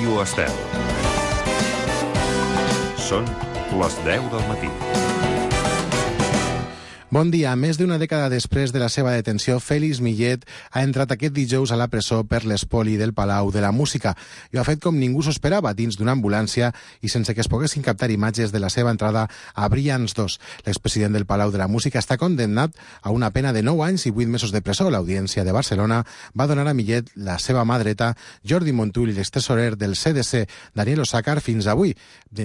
Ràdio Estel. Són les 10 del matí. Bon dia. Més d'una dècada després de la seva detenció, Félix Millet ha entrat aquest dijous a la presó per l'espoli del Palau de la Música. I ho ha fet com ningú s'ho esperava, dins d'una ambulància i sense que es poguessin captar imatges de la seva entrada a Brians 2. L'expresident del Palau de la Música està condemnat a una pena de 9 anys i 8 mesos de presó. L'Audiència de Barcelona va donar a Millet la seva mà dreta, Jordi Montull, i l'extesorer del CDC, Daniel Osàcar, fins ahir,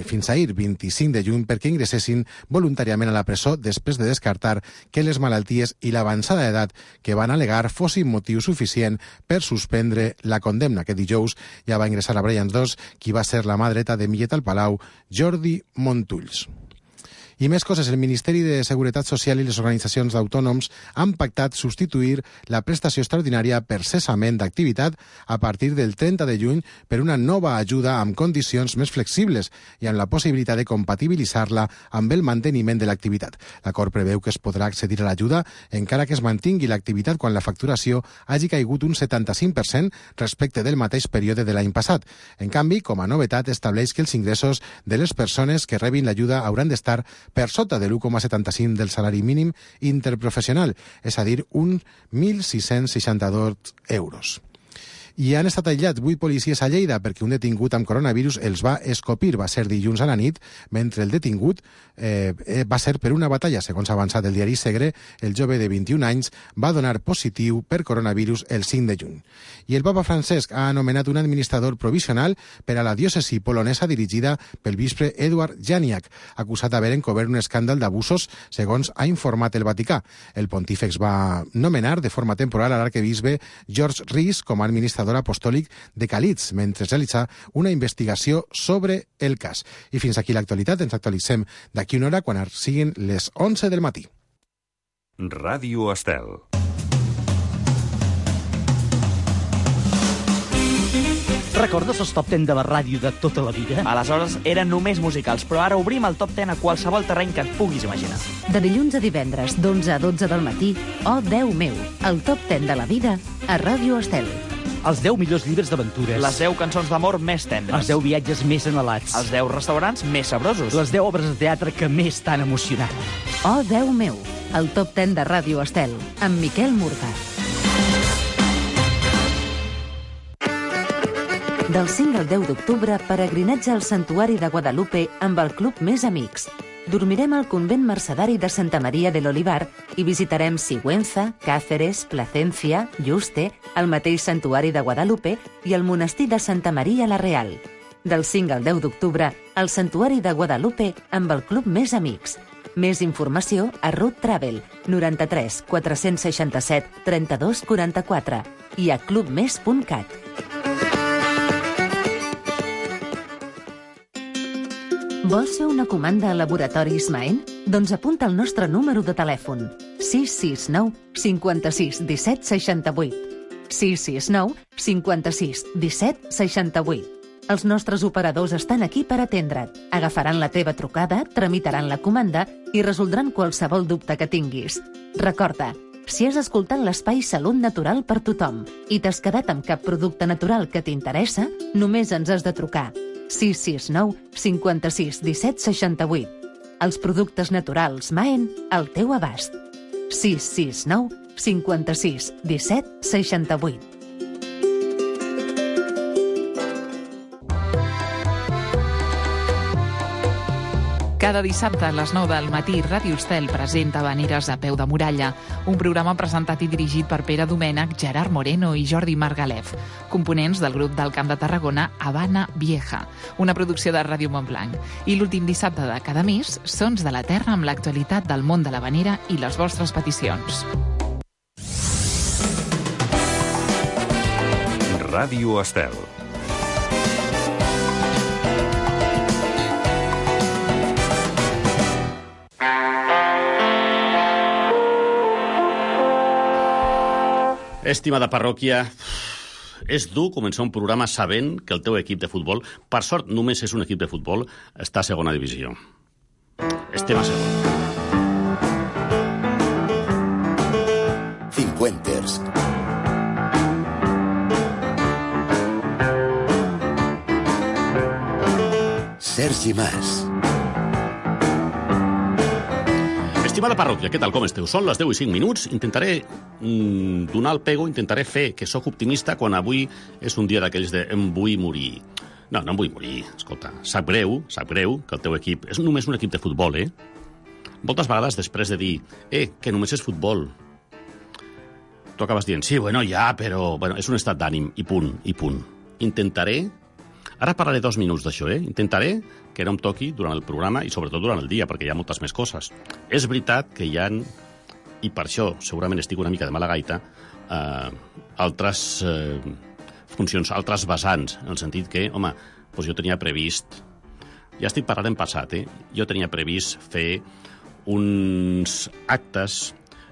25 de juny, perquè ingressessin voluntàriament a la presó després de descartar que les malalties i l'avançada d'edat que van alegar fossin motiu suficient per suspendre la condemna. Aquest dijous ja va ingressar a Brians 2 qui va ser la mà dreta de Millet al Palau, Jordi Montulls. I més coses. El Ministeri de Seguretat Social i les organitzacions d'autònoms han pactat substituir la prestació extraordinària per cessament d'activitat a partir del 30 de juny per una nova ajuda amb condicions més flexibles i amb la possibilitat de compatibilitzar-la amb el manteniment de l'activitat. L'acord preveu que es podrà accedir a l'ajuda encara que es mantingui l'activitat quan la facturació hagi caigut un 75% respecte del mateix període de l'any passat. En canvi, com a novetat, estableix que els ingressos de les persones que rebin l'ajuda hauran d'estar per sota de l'1,75 del salari mínim interprofessional, és a dir, uns 1.662 euros. I han estat aïllats 8 policies a Lleida perquè un detingut amb coronavirus els va escopir. Va ser dilluns a la nit, mentre el detingut va ser per una batalla. Segons ha avançat el diari Segre, el jove de 21 anys va donar positiu per coronavirus el 5 de juny. I el papa Francesc ha anomenat un administrador provisional per a la diòcesi polonesa dirigida pel bisbe Eduard Janiak, acusat d'haver encobert un escàndal d'abusos, segons ha informat el Vaticà. El pontífex va nomenar de forma temporal a l'arquebisbe George Rees com a administrador apostòlic de Calitz, mentre es realitza una investigació sobre el cas. I fins aquí l'actualitat. Ens actualitzem d'aquí una hora quan siguin les 11 del matí. Ràdio Estel. Recordes els top 10 de la ràdio de tota la vida? Aleshores eren només musicals, però ara obrim el top 10 a qualsevol terreny que et puguis imaginar. De dilluns a divendres, d'11 a 12 del matí, Oh, Déu meu, el top 10 de la vida a Ràdio Estel. Els 10 millors llibres d'aventures. Les 10 cançons d'amor més tendres. Els 10 viatges més anhelats. Els 10 restaurants més sabrosos. Les 10 obres de teatre que més t'han emocionat. Oh, Déu meu, el top 10 de Ràdio Estel, amb Miquel Murga. Del 5 al 10 d'octubre, peregrinatge al Santuari de Guadalupe amb el Club Més Amics. Dormirem al convent mercedari de Santa Maria de l'Olivar i visitarem Sigüenza, Cáceres, Placencia, Yuste, el mateix Santuari de Guadalupe i el monestir de Santa Maria la Real. Del 5 al 10 d'octubre, al Santuari de Guadalupe amb el Club Més Amics. Més informació a Route Travel 93 467 32 44 i a clubmes.cat. Vols fer una comanda a Laboratoris Maen? Doncs apunta el nostre número de telèfon 669 56 17 68 669 56 17 68. Els nostres operadors estan aquí per atendre't. Agafaran la teva trucada, tramitaran la comanda i resoldran qualsevol dubte que tinguis. Recorda, si has escoltat l'espai Salut Natural per tothom i t'has quedat amb cap producte natural que t'interessa, només ens has de trucar 669 56 17 68. Els productes naturals Maen al teu abast. 669 56 17 68. Cada dissabte a les 9 del matí, Ràdio Estel presenta Habaneres a peu de muralla, un programa presentat i dirigit per Pere Domènech, Gerard Moreno i Jordi Margalef, components del grup del Camp de Tarragona Habana Vieja, una producció de Ràdio Montblanc. I l'últim dissabte de cada mes, Sons de la Terra amb l'actualitat del món de l'habanera i les vostres peticions. Ràdio Estel. Estimada parròquia, és dur començar un programa sabent que el teu equip de futbol, per sort només és un equip de futbol, està a segona divisió. Estem a segona. Cincuenters. Sergi Mas. Estimada parròquia, què tal, com esteu? Són les 10 i 5 minuts. Intentaré donar el pego, intentaré fer que sóc optimista quan avui és un dia d'aquells de em vull morir. No, no em vull morir. Escolta, sap greu que el teu equip és només un equip de futbol, Moltes vegades, després de dir que només és futbol, tu acabes dient, sí, bueno, ja, però bueno, és un estat d'ànim, i punt, i punt. Intentaré, ara parlaré 2 minuts d'això, intentaré que no em toqui durant el programa i sobretot durant el dia, perquè hi ha moltes més coses. És veritat que hi ha, i per això segurament estic una mica de mala gaita, altres funcions, altres vessants, en el sentit que, home, doncs jo tenia previst, ja estic parlant en passat, jo tenia previst fer uns actes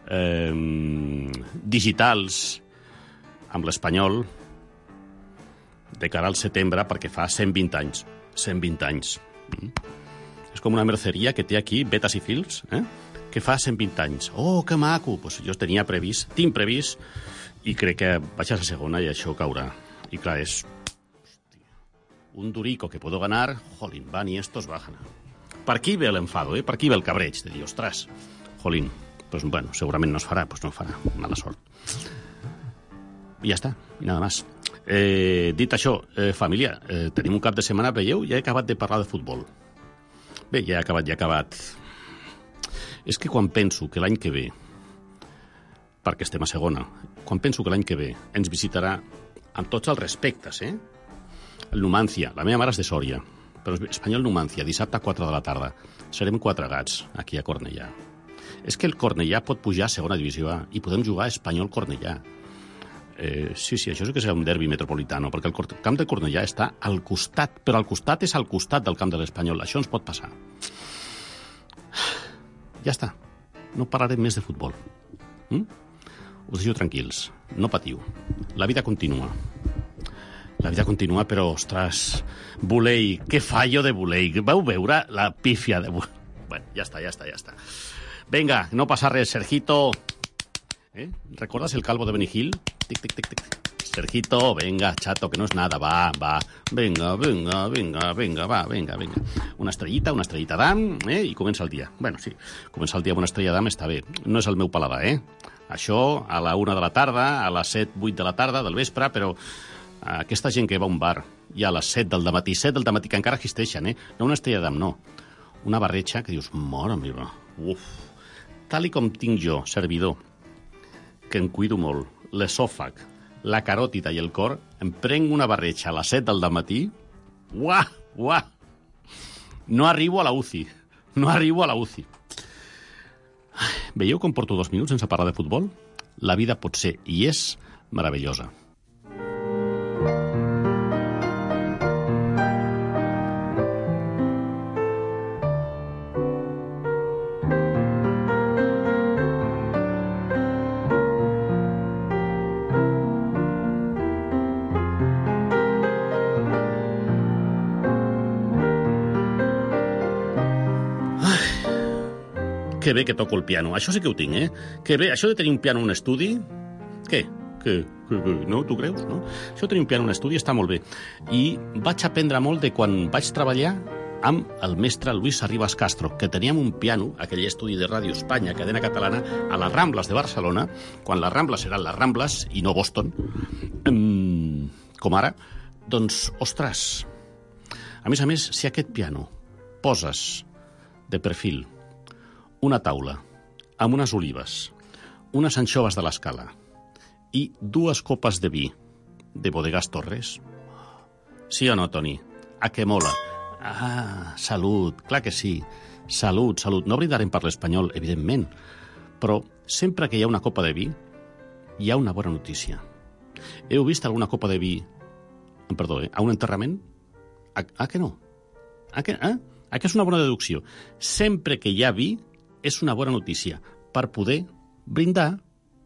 digitals amb l'Espanyol de cara al setembre perquè fa 120 anys. 120 anys. És com una merceria que té aquí vetes i fils, que fa 120 anys. Oh, que maco! Pues jo tinc previst, i crec que vaig a la segona i això caurà. I clar, és un durico que puedo ganar, jolín, van y estos bajan. Per aquí ve l'enfado, per aquí ve el cabreig, de dir, ostres, jolín, pues bueno, segurament no es farà, pues no farà, mala sort. I ja està, i nada más. Dit això, família, tenim un cap de setmana, veieu? Ja he acabat de parlar de futbol. Bé, ja he acabat. És que quan penso que l'any que ve, perquè estem a segona, quan penso que l'any que ve ens visitarà, amb tots els respectes, el Numancia, la meva mare és de Sòria, però Espanyol Numancia, dissabte a 4 de la tarda. Serem 4 gats, aquí a Cornellà. És que el Cornellà pot pujar a segona divisió A i podem jugar a Espanyol-Cornellà. Sí, això sí que serà un derbi metropolitano, perquè el camp de Cornellà està al costat, però al costat és al costat del camp de l'Espanyol. Això ens pot passar. Ja està. No parlarem més de futbol. Us deixo tranquils. No patiu. La vida continua. La vida continua, però, ostres, Bulei, què fallo de Bulei? Vau veure la pífia de Bulei? Bueno, ja està. Vinga, no passa res, Sergito. ¿Recuerdas el calvo de Benny Hill? Tic, tic, tic, tic. Sergito, venga, chato, que no es nada, va. Venga, va. Una estrellita d'am, i comença el dia. Bueno, sí, començar el dia amb una estrella d'am està bé. No és el meu paladar, Això a la 1 de la tarda, a les 7, 8 de la tarda, del vespre, però aquesta gent que va a un bar i a les 7 del matí, que encara existeixen, no una estrella d'am, no. Una barretxa que dius, mare meva, uf. Tal i com tinc jo, servidor, que em cuido molt, l'esòfag, la caròtida i el cor, em prenc una barretxa a les 7 del matí, uah, no arribo a la UCI. Veieu com porto 2 minuts sense parlar de futbol? La vida pot ser i és meravellosa. Que bé que toco el piano. Això sí que ho tinc, Que bé, això de tenir un piano en un estudi... Què? No, tu creus, no? Això de tenir un piano en un estudi està molt bé. I vaig aprendre molt de quan vaig treballar amb el mestre Luis Arribas Castro, que teníem un piano, aquell estudi de Ràdio Espanya, cadena catalana, a les Rambles de Barcelona, quan les Rambles eren les Rambles i no Boston, com ara, doncs, ostres, a més, si aquest piano poses de perfil una taula amb unes olives, unes anxoves de l'Escala i 2 copes de vi de Bodegas Torres. Sí o no, Toni? A què mola? Salut, clar que sí. Salut. No bridarem per l'Espanyol, evidentment, però sempre que hi ha una copa de vi hi ha una bona notícia. Heu vist alguna copa de vi, a un enterrament? Que no? Que és una bona deducció. Sempre que hi ha vi és una bona notícia per poder brindar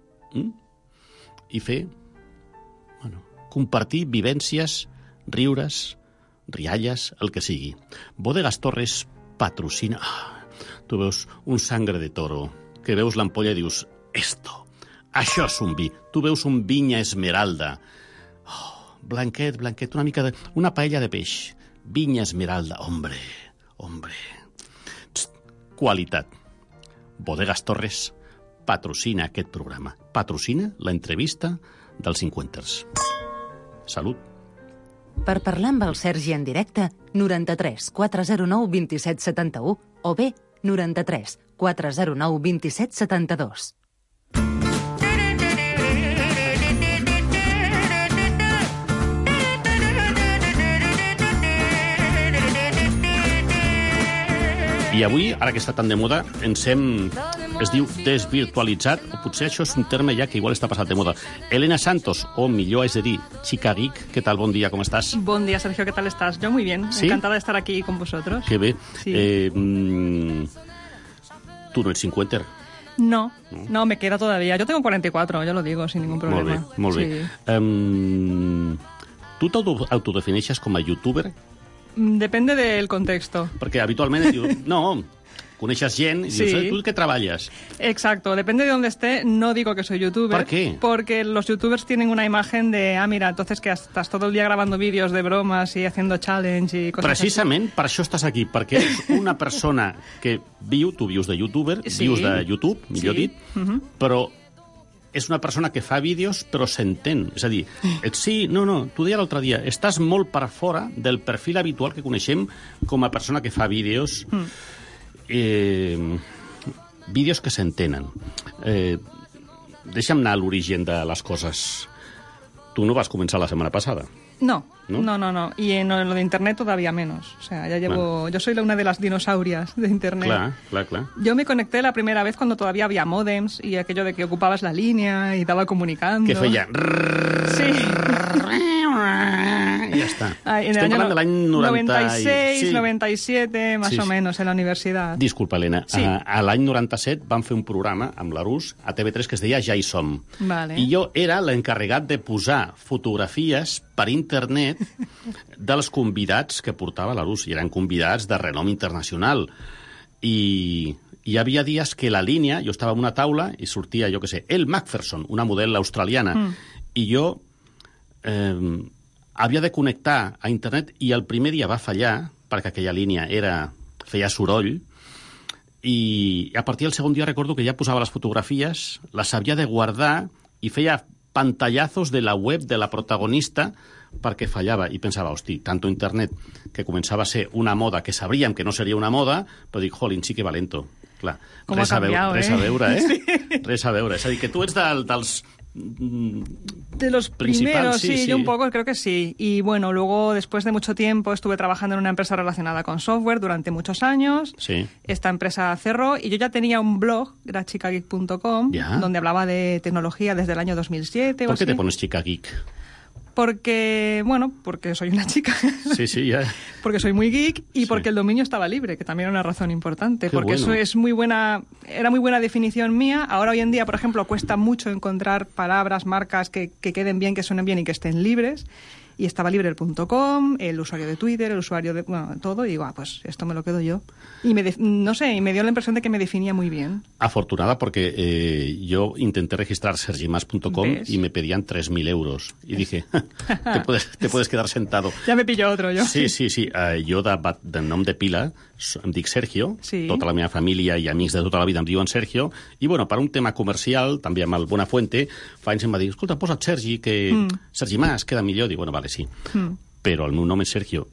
i fer, compartir vivències, riures, rialles, el que sigui. Bodegas Torres patrocina... Tu veus un sangre de toro, que veus l'ampolla i dius, això és un vi. Tu veus un vinya esmeralda. Blanquet, una mica de... Una paella de peix. Vinya Esmeralda, hombre. Qualitat. Bodegas Torres patrocina aquest programa. Patrocina l'entrevista dels 50ers. Salut. Per parlar amb el Sergi en directe, 93 409 27 71 o bé 93 409 27 72. I avui, ara que està tan de moda, es diu desvirtualitzat, o potser això és un terme ja que igual està passat de moda. Elena Santos, o millor és de dir, Chica Geek, ¿qué tal? Bon dia, ¿cómo estás? Buen día, Sergio, ¿qué tal estás? Yo muy bien, ¿Sí? Encantada de estar aquí con vosotros. Qué bé. Sí. Tu no ets 50er? No, me queda todavía. Yo tengo 44, yo lo digo sin ningún problema. Molt bé. Sí. Tu t'autodefineixes com a youtuber? Depende del contexto. Perquè habitualment et diu, no, coneixes gent i dius, Sí. ¿tú qué traballas? Exacto, depende de dónde esté, no digo que soy youtuber. ¿Por qué? Porque los youtubers tienen una imagen de, mira, entonces que estás todo el día grabando vídeos de bromas y haciendo challenge y cosas Precisament per això estàs aquí, perquè ets una persona que viu, tu vius de youtuber, Sí. vius de YouTube, millor Sí. dit, però és una persona que fa vídeos però s'entén. És a dir, sí, no, t'ho deia l'altre dia, estàs molt per fora del perfil habitual que coneixem com a persona que fa vídeos, vídeos que s'entenen. Deixa'm anar a l'origen de les coses. Tu no vas començar la setmana passada. No. ¿No? Y en lo de internet todavía menos. O sea, ya llevo... Yo soy una de las dinosaurias de internet. Clar. Yo me conecté la primera vez cuando todavía había módems y aquello de que ocupabas la línea y daba comunicando. Que feia... Sí. I ja està. En el Estem año parlant de l'any 96, sí. 97, más o menos, en la universidad. Disculpa, Helena. Sí. A l'any 97 vam fer un programa amb l'Arús a TV3 que es deia Ja hi som. Vale. I jo era l'encarregat de posar fotografies per internet dels convidats que portava l'Arús. I eren convidats de renom internacional. I hi havia dies que la línia, jo estava en una taula i sortia, jo què sé, Elle Macpherson, una model australiana. I jo havia de connectar a internet i el primer dia va fallar perquè aquella línia feia soroll i a partir del segon dia recordo que ja posava les fotografies, les havia de guardar i feia pantallazos de la web de la protagonista perquè fallava i pensava, hosti, tanto internet que començava a ser una moda que sabríem que no seria una moda, però dic, jolín, sí que valento. Clar, res a veure, eh? Sí. Res a veure. És a dir, que tu ets dels... De los principals, primeros, sí, yo un poco creo que sí. Y bueno, luego después de mucho tiempo estuve trabajando en una empresa relacionada con software durante muchos años. Sí. Esta empresa cerró y yo ya tenía un blog, era chicageek.com, donde hablaba de tecnología desde el año 2007. ¿Por qué te pones Chica Geek? Porque soy una chica. Sí, ya. Porque soy muy geek y porque el dominio estaba libre, que también era una razón importante. Qué porque bueno. eso es era muy buena definición mía. Ahora hoy en día, por ejemplo, cuesta mucho encontrar palabras, marcas que queden bien, que suenen bien y que estén libres. Y estaba libre el.com, el usuario de Twitter, el usuario de... Bueno, todo. Y digo, pues esto me lo quedo yo. Y me dio la impresión de que me definía muy bien. Afortunada porque yo intenté registrar sergimas.com y me pedían 3.000 euros. Y dije, te puedes quedar sentado. Ya me pilló otro, yo. Sí. Jo de nom de pila em dic Sergio, sí. Tota la meva família i amics de tota la vida em diuen Sergio, i bueno, per un tema comercial, també amb el Buenafuente, fa anys em va dir, escolta, posa't Sergi, que Sergi Mas queda millor. Dic, bueno, vale, sí. Però el meu nom és Sergio.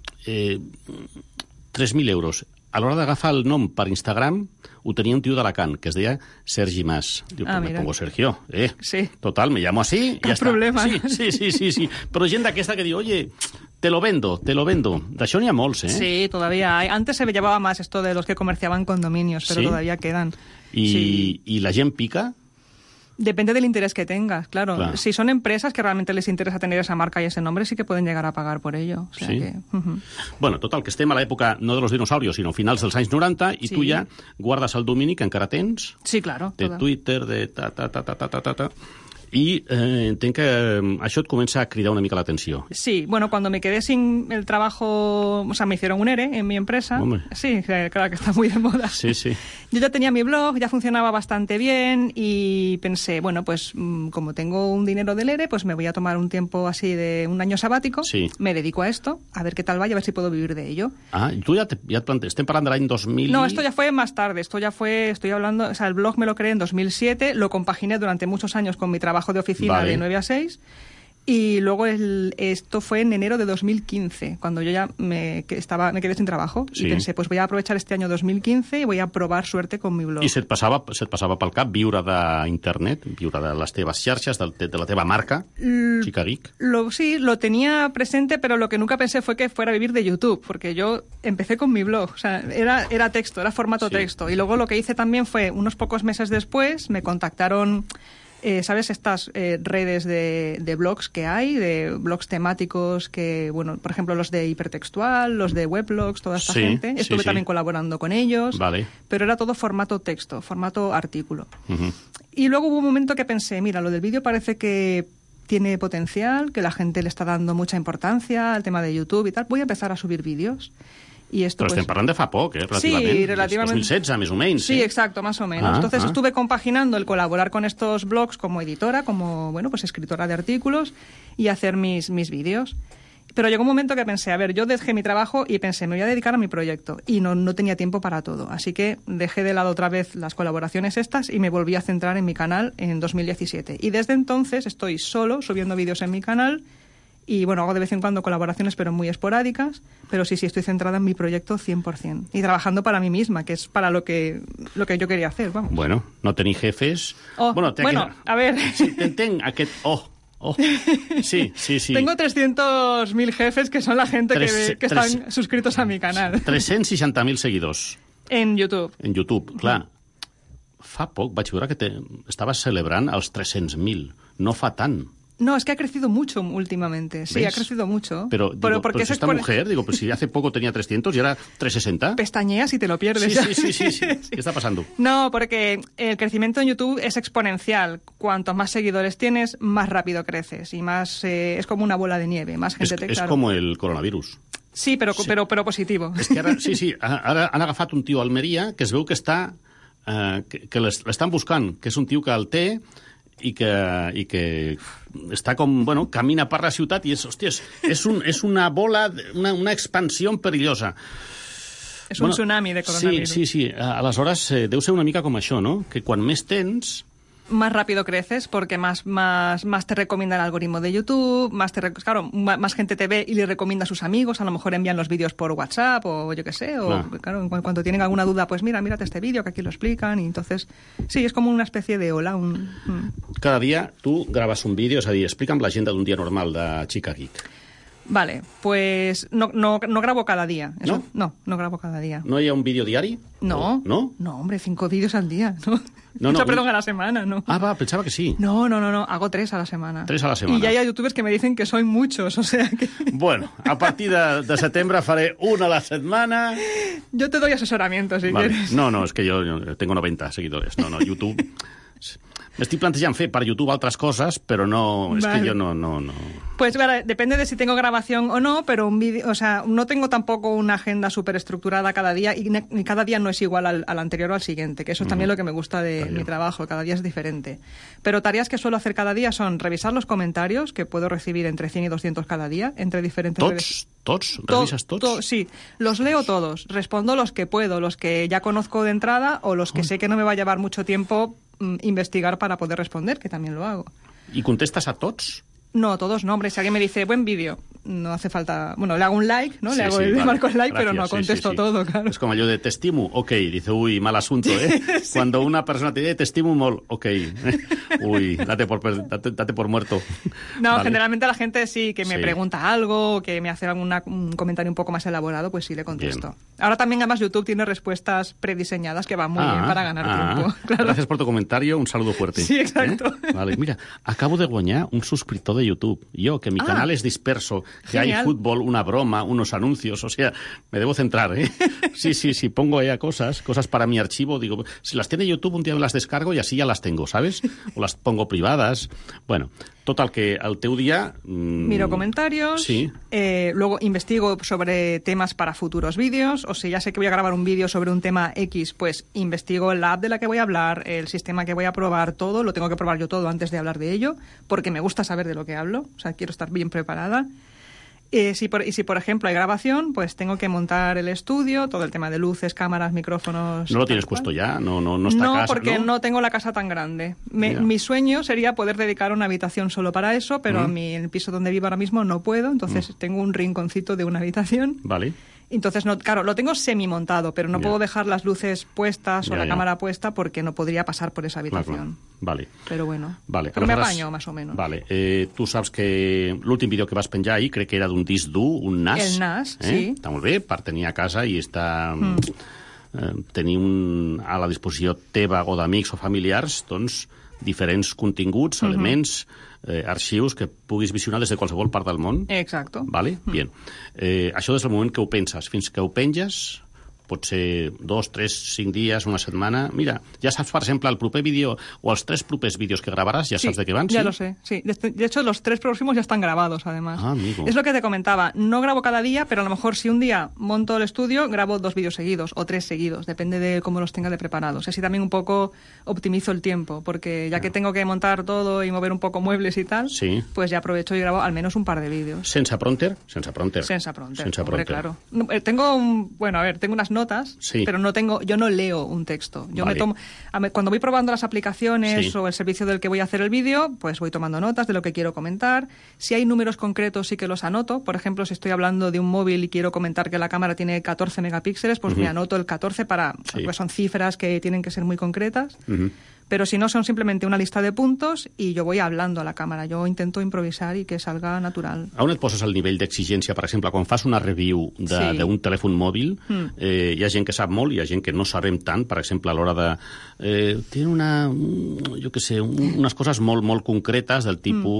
3.000 euros. A l'hora d'agafar el nom per Instagram, ho tenia un tio d'Alacant, que es deia Sergi Mas. Diu, me pongo Sergio. Sí. Total, me llamo así y ya está. Problema. Sí. Però gent d'aquesta que diu, oye, te lo vendo. D'això n'hi ha molts, eh? Sí, todavía hay. Antes se llevaba más esto de los que comerciaban condominios, pero ¿Sí? todavía quedan. ¿Y la gent pica? Depende del interés que tengas, claro. Si son empresas que realmente les interesa tener esa marca y ese nombre, sí que pueden llegar a pagar por ello. O sea sí? Que, Bueno, total, que estem a l'època no de los dinosaurios, sinó finals dels anys 90, i tu ja guardes el domini que encara tens. Sí, claro. De Twitter, de ta. I entenc que això et comença a cridar una mica l'atenció. Sí, bueno, cuando me quedé sin el trabajo, o sea, me hicieron un ERE en mi empresa. Hombre. Sí, claro que está muy de moda. Sí, sí. Yo ya tenía mi blog, ya funcionaba bastante bien y pensé, bueno, pues como tengo un dinero del ERE, pues me voy a tomar un tiempo así de un año sabático, Sí. me dedico a esto, a ver qué tal va y a ver si puedo vivir de ello. Ah, i tu ja et planteges... Estem parlant de l'any 2000... No, esto ya fue más tarde, estoy hablando, o sea, el blog me lo creé en 2007, lo compaginé durante muchos años con mi trabajo de oficina Vale. de 9 a 6 y luego esto fue en enero de 2015, cuando yo ya me quedé sin trabajo Sí. y pensé, pues voy a aprovechar este año 2015 y voy a probar suerte con mi blog. I se't passava pel cap viure d'internet, viure de les teves xarxes, de la teva marca, Chica Geek? Sí, lo tenía presente, pero lo que nunca pensé fue que fuera a vivir de YouTube, porque yo empecé con mi blog, o sea, era texto, era formato Sí. texto. Y luego lo que hice también fue, unos pocos meses después, me contactaron, ¿sabes? Estas redes de blogs que hay, de blogs temáticos que, bueno, por ejemplo, los de hipertextual, los de weblogs, toda esta Sí, gente. sí, Estuve sí. también colaborando con ellos, Vale. pero era todo formato texto, formato artículo. Uh-huh. Y luego hubo un momento que pensé, mira, lo del vídeo parece que tiene potencial, que la gente le está dando mucha importancia al tema de YouTube y tal. Voy a empezar a subir vídeos. Y esto, Però pues, estem parlant de fa poc, relativament. Sí, relativamente. 2016, més o menys. Sí, exacto, más o menos. Entonces estuve compaginando el colaborar con estos blogs como editora, como, bueno, pues escritora de artículos y hacer mis vídeos. Pero llegó un momento que pensé, a ver, yo dejé mi trabajo y pensé, me voy a dedicar a mi proyecto. Y no tenía tiempo para todo. Así que dejé de lado otra vez las colaboraciones estas y me volví a centrar en mi canal en 2017. Y desde entonces estoy solo subiendo vídeos en mi canal. Y bueno, hago de vez en cuando colaboraciones, pero muy esporádicas. Pero sí, estoy centrada en mi proyecto 100%. Y trabajando para mí misma, que es para lo que yo quería hacer, vamos. Bueno, no tenir jefes... Bueno, a ver... Sí, t'entenc aquest... Sí. Tengo 300.000 jefes que son la gente que están suscritos a mi canal. 360.000 seguidors. En YouTube. En YouTube, clar. Fa poc vaig veure que estaves celebrant els 300.000. No fa tant. No, es que ha crecido mucho últimamente. Sí, ¿Ves? ha crecido mucho. Pero porque si esta mujer, digo, pues si hace poco tenía 300 y ahora 360. Pestañeas y te lo pierdes. Sí. ¿Qué está pasando? No, porque el crecimiento en YouTube es exponencial. Cuanto más seguidores tienes, más rápido creces. Y más es como una bola de nieve. Más gente Es como el coronavirus. Sí, pero positivo. És que ara han agafat un tio a Almeria que es veu que està... que l'estan buscant, que és un tio que el té i que està com, bueno, camina per la ciutat i és una bola, una expansió perillosa. És un tsunami de coronavirus. Sí. Aleshores, deu ser una mica com això, no? Que quan més tens... Más rápido creces porque más te recomienda el algoritmo de YouTube, más gente te ve y le recomienda a sus amigos, a lo mejor envían los vídeos por WhatsApp o yo qué sé, o claro, cuando tienen alguna duda, pues mírate este vídeo que aquí lo explican, y entonces sí, es como una especie de ola. Cada dia tu graves un vídeo, és a dir, explica'm l'agenda d'un dia normal de Chica Geek. Vale, pues no grabo cada día. Eso, no grabo cada día. ¿No hay un vídeo diario? No. ¿No? No, hombre, 5 vídeos al día, ¿no? Perdón, a la semana, ¿no? Ah, pensaba que sí. No, hago 3 a la semana. 3 a la semana. Y ya hay youtubers que me dicen que soy muchos, o sea que... Bueno, a partir de setembre faré una a la setmana. Yo te doy asesoramiento, si quieres. No, es que yo tengo 90 seguidores. No, YouTube... M'estic plantejant fer per YouTube altres coses, però no, es que yo no. Pues vale, depende de si tengo grabación o no, pero un vídeo, o sea, no tengo tampoco una agenda súper estructurada cada día y cada día no es igual al anterior o al siguiente, que eso es también lo que me gusta de mi trabajo, cada día es diferente. Pero tareas que suelo hacer cada día son revisar los comentarios, que puedo recibir entre 100 y 200 cada día, entre diferentes redes. ¿Tots? ¿Revisas tots? Sí, los leo todos, respondo los que puedo, los que ya conozco de entrada o los que sé que no me va a llevar mucho tiempo investigar para poder responder, que también lo hago. ¿Y contestas a tots? No, todos no, hombre. Si alguien me dice, buen vídeo, no hace falta... Bueno, le hago un like, ¿no? Sí, marco el like, gracias, pero no contesto todo, claro. Es como yo de te estimo, ok. Dice, uy, mal asunto, ¿eh? Sí. Cuando una persona te dice, te estimo molt, ok. Uy, date por muerto. No, vale. Generalmente la gente sí, que me pregunta algo, que me hace un comentario un poco más elaborado, pues sí le contesto. Bien. Ahora también, además, YouTube tiene respuestas prediseñadas que van muy bien para ganar tiempo. Claro. Gracias por tu comentario, un saludo fuerte. Sí, exacto. Vale, mira, acabo de guanyar un subscriptor de YouTube. Jo, que mi canal és disperso, que hay fútbol, una broma, unos anuncios, o sea, me debo centrar, ¿eh? Sí, pongo ahí cosas para mi archivo, digo, si las tiene YouTube un día me las descargo y así ya las tengo, ¿sabes? O las pongo privadas. Bueno, total, que al teu día... miro comentarios, sí. Luego investigo sobre temas para futuros vídeos, o si ya sé que voy a grabar un vídeo sobre un tema X, pues investigo la app de la que voy a hablar, el sistema que voy a probar, todo, lo tengo que probar yo todo antes de hablar de ello, porque me gusta saber de lo que hablo, o sea, quiero estar bien preparada. Si por ejemplo hay grabación, pues tengo que montar el estudio, todo el tema de luces, cámaras, micrófonos... ¿No lo tienes puesto ya? ¿No está No, casa, porque no tengo la casa tan grande. Mi sueño sería poder dedicar una habitación solo para eso, pero en el piso donde vivo ahora mismo no puedo, entonces tengo un rinconcito de una habitación. Vale. Entonces, claro, lo tengo semi-montado, pero no puedo dejar las luces puestas o la cámara puesta porque no podría pasar por esa habitación. Clar. Vale. Però bueno, vale. però m'apanyo, més o menys. Vale. Tu saps que l'últim vídeo que vas penjar ahir crec que era d'un disc dur, un NAS. El NAS, sí. Està molt bé, per tenir a casa i està... tenir a la disposició teva o d'amics o familiars, doncs, diferents continguts, elements, arxius que puguis visionar des de qualsevol part del món. Exacto. Vale? Bien. Això des del moment que ho penses fins que ho penges, pot ser 2, 3, 5 dies, una setmana... Mira, ja saps, per exemple, el proper vídeo o els 3 propers vídeos que grabaràs, ya sabes de qué van, ¿sí? Ya lo sé, sí. De hecho, los 3 próximos ya están grabados, además. Ah, amigo. Es lo que te comentaba. No grabo cada día, pero a lo mejor si un día monto el estudio, grabo 2 vídeos seguidos o 3 seguidos, depende de cómo los tenga de preparados. Así también un poco optimizo el tiempo, porque ya que tengo que montar todo y mover un poco muebles y tal, sí, pues ya aprovecho y grabo al menos un par de vídeos. ¿Sense prompter? Sense prompter. Sense prompter, Sense hombre, prompter. claro. Tengo unas notas, sí, pero yo no leo un texto. Yo vale. Cuando voy probando las aplicaciones, sí, o el servicio del que voy a hacer el vídeo, pues voy tomando notas de lo que quiero comentar. Si hay números concretos, sí que los anoto. Por ejemplo, si estoy hablando de un móvil y quiero comentar que la cámara tiene 14 megapíxeles, pues me anoto el 14 pues son cifras que tienen que ser muy concretas. Pero si no, son simplemente una lista de puntos y yo voy hablando a la cámara. Yo intento improvisar y que salga natural. On et poses el nivell d'exigència? Per exemple, quan fas una review d'un telèfon mòbil, hi ha gent que sap molt i hi ha gent que no sabem tant, per exemple, a l'hora de... Tiene una... jo què sé, unes coses molt, molt concretes del tipus...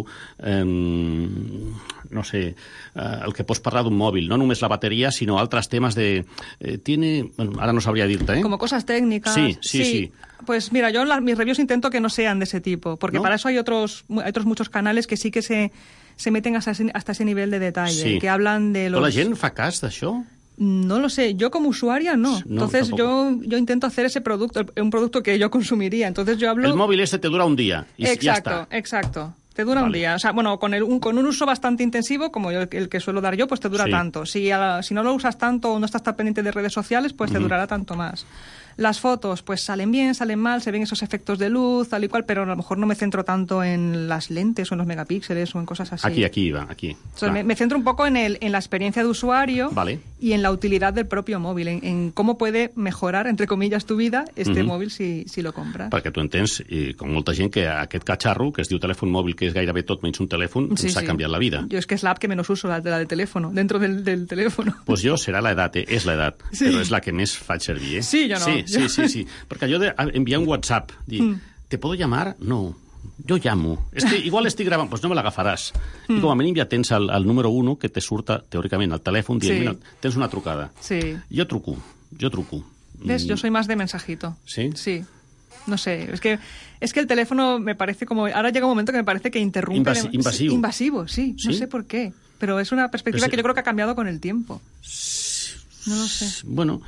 no sé, el que pots parlar d'un mòbil, no només la bateria, sinó altres temes de... tiene... Bueno, ara no sabria dir-te, ¿eh? Como cosas técnicas. Sí. Pues mira, yo mis reviews intento que no sean de ese tipo, porque para eso hay otros muchos canales que sí que se meten hasta ese nivel de detalle, que hablan de los... ¿Però la gent fa cas d'això? No lo sé, yo como usuaria no. Entonces yo intento hacer ese producto, un producto que yo consumiría. Entonces yo hablo... El móvil te dura un día y ya está. Exacto. Te dura un día. O sea, bueno, con un uso bastante intensivo, como el que suelo dar yo, pues te dura tanto. Si no lo usas tanto o no estás tan pendiente de redes sociales, pues te durará tanto más. Las fotos, pues salen bien, salen mal, se ven esos efectos de luz, tal y cual, pero a lo mejor no me centro tanto en las lentes o en los megapíxeles o en cosas así. Aquí. O sea, me centro un poco en la experiencia de usuario y en la utilidad del propio móvil, en cómo puede mejorar, entre comillas, tu vida este móvil si lo compras. Perquè tu entens, i com molta gent, que aquest catxarro, que es diu telèfon mòbil, que és gairebé tot menys un telèfon, ens ha canviat la vida. Yo es que es la app que menos uso, la de teléfono, dentro del teléfono. Pues jo serà l'edat, és l'edat, però és la que més faig servir, Sí, jo no. Sí. Perquè allò d'enviar un WhatsApp, dir, ¿te puedo llamar? No. Yo llamo. Es que igual estic gravant, pues no me l'agafaràs. I com a mínim ja tens el número 1 que te surta, teòricament, al telèfon, dient, mira, tens una trucada. Sí. Jo truco. ¿Ves? Yo soy más de mensajito. ¿Sí? Sí. No sé, es que el teléfono me parece como... Ahora llega un momento que me parece que interrumpe... Invasivo. Invasivo, sí. No sé por qué. Pero es una perspectiva que yo creo que ha cambiado con el tiempo. No lo sé. Bueno,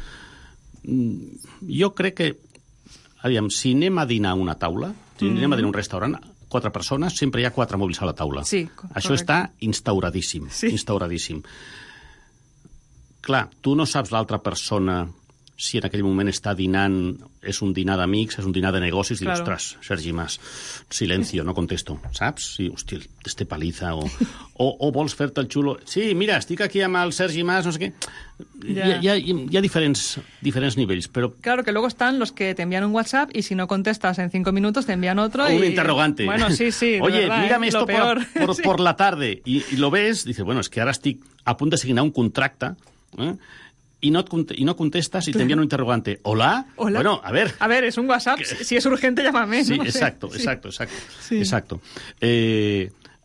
jo crec que... Aviam, si anem a dinar a una taula, si anem a dinar a un restaurant, 4 persones, sempre hi ha 4 mòbils a la taula. Sí, això està instauradíssim. Sí. Instauradíssim. Clar, tu no saps l'altra persona si en aquell moment està dinant, és un dinar d'amics, és un dinar de negocis, dius, ostres, Sergi Mas, silencio, no contesto, saps? Sí, hòstia, este paliza, o vols fer-te el xulo. Sí, mira, estic aquí amb el Sergi Mas, no sé què. Hi ha diferents nivells, però... Claro, que luego están los que te envían un WhatsApp y si no contestas en 5 minutos te envían otro un interrogante. Bueno, sí, Oye, verdad, mírame esto sí. por la tarde. Y lo ves, dices, bueno, es que ara estic a punt de signar un contracte, y no contestas y te envían un interrogante. ¿Hola? Bueno, a ver. A ver, es un WhatsApp. Si es urgente, llámame. Sí, ¿no? exacto. Sí. Exacto.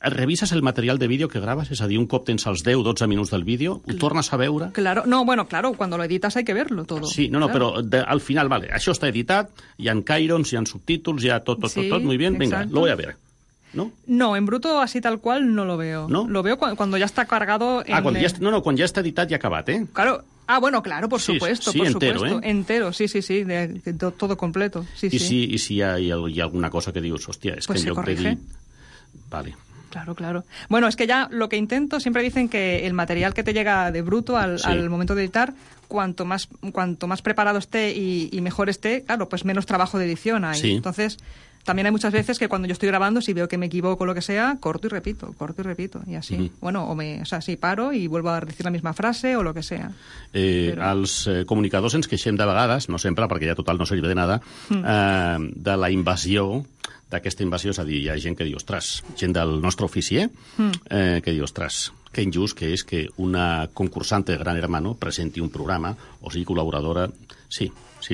revises el material de vídeo que graves? És a dir, un cop tens els 10-12 minuts del vídeo, ho tornes a veure? Claro, no, bueno, claro, cuando lo editas hay que verlo todo. Sí, no, claro. però al final, vale, això està editat, hi ha cairons, hi ha subtítols, hi ha tot, muy bien, venga, lo voy a ver. ¿No? No, en bruto así tal cual no lo veo. ¿No? Lo veo cuando ya está cargado en... Quan ja està editat i acabat, eh? Claro. Bueno, claro, por supuesto, sí, por entero, supuesto. Entero, sí, todo completo. Sí. I si hi ha alguna cosa que dius, hòstia, és pues que en lloc de dir... Vale. Claro. Bueno, es que ya lo que intento, siempre dicen que el material que te llega de bruto al momento de editar, cuanto más preparado esté y mejor esté, claro, pues menos trabajo de edición hay. Sí. Entonces, también hay muchas veces que cuando yo estoy grabando, si veo que me equivoco o lo que sea, corto y repito, y así. Bueno, sí, paro y vuelvo a decir la misma frase o lo que sea. Els comunicadors ens queixem de vegades, no sempre, perquè ja total no serve de nada, de la invasió, d'aquesta invasió, és a dir, hi ha gent que diu, ostres, gent del nostre ofici, que diu, ostres, que injust que és que una concursante de Gran Hermano presenti un programa o sigui col·laboradora. Sí.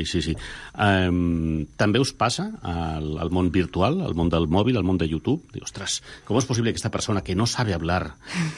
També us passa al món virtual, al món del mòbil, al món de YouTube? Diu, ostres, com és possible que aquesta persona que no sabe hablar...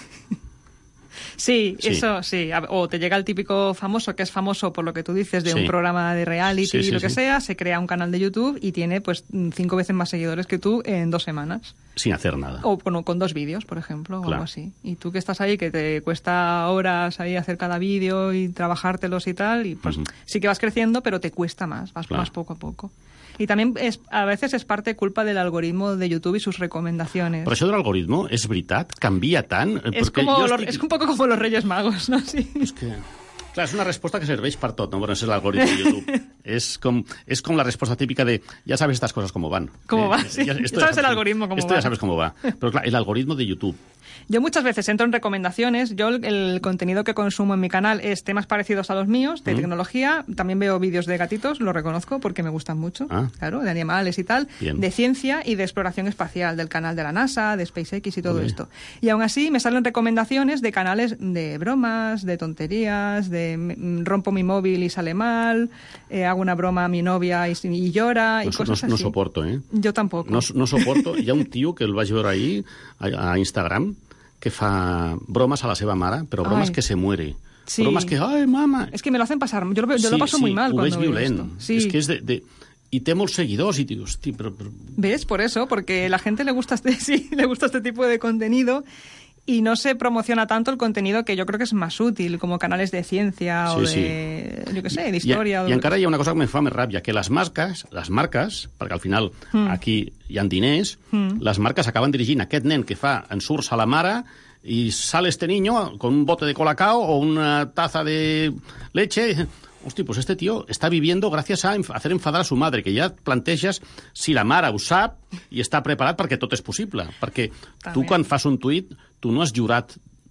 Sí, eso sí. O te llega el típico famoso, que es famoso por lo que tú dices, de un programa de reality y lo que sea, se crea un canal de YouTube y tiene pues 5 veces más seguidores que tú en 2 semanas. Sin hacer nada. O con 2 vídeos, por ejemplo, o algo así. Y tú que estás ahí, que te cuesta horas ahí hacer cada vídeo y trabajártelos y tal, y pues sí que vas creciendo, pero te cuesta más, vas más poco a poco. Y también a veces es parte culpa del algoritmo de YouTube y sus recomendaciones. Però això de l'algoritmo, és veritat? Canvia tant? És un poco como los Reyes Magos, ¿no? Sí. És que... Clar, és una resposta que serveix per tot, no? Bueno, és l'algoritme de YouTube. és com la resposta típica de ya sabes estas cosas cómo van. ¿Cómo va? Sí. Sabes el algoritmo cómo va. Esto ya sabes cómo va. Pero claro, el algoritmo de YouTube. Yo muchas veces entro en recomendaciones. Yo el contenido que consumo en mi canal es temas parecidos a los míos, de tecnología. También veo vídeos de gatitos, lo reconozco porque me gustan mucho. Claro, de animales y tal. Bien. De ciencia y de exploración espacial, del canal de la NASA, de SpaceX y todo esto. Y aún así me salen recomendaciones de canales de bromas, de tonterías, de rompo mi móvil y sale mal, hago una broma a mi novia y llora, y cosas así. No soporto, ¿eh? Yo tampoco. No soporto. Hi ha un tio que el vaig veure ahir a Instagram que fa bromes a la seva mare, però bromes que se muere. Sí. Bromes que, ai, mama... Es que me lo hacen pasar. Yo lo paso muy mal cuando veo esto. Sí, és que és y té molts seguidors y dius, hosti, però... ¿Ves? Por eso, porque la gente le gusta este tipo de contenido y no se promociona tanto el contenido que yo creo que es más útil, como canales de ciencia o de, yo qué sé, de història. I encara hi ha una cosa que me fa més ràbia, que les marques, perquè al final aquí hi ha diners, les marques acaben dirigint aquest nen que fa ensurts a la mare y sale este niño con un bote de colacao o una taza de leche. Hòstia, pues este tío está viviendo gracias a hacer enfadar a su madre, que ja planteges si la mare ho sap i està preparat perquè tot és possible. Perquè tu, quan fas un tuit, tu no has jurat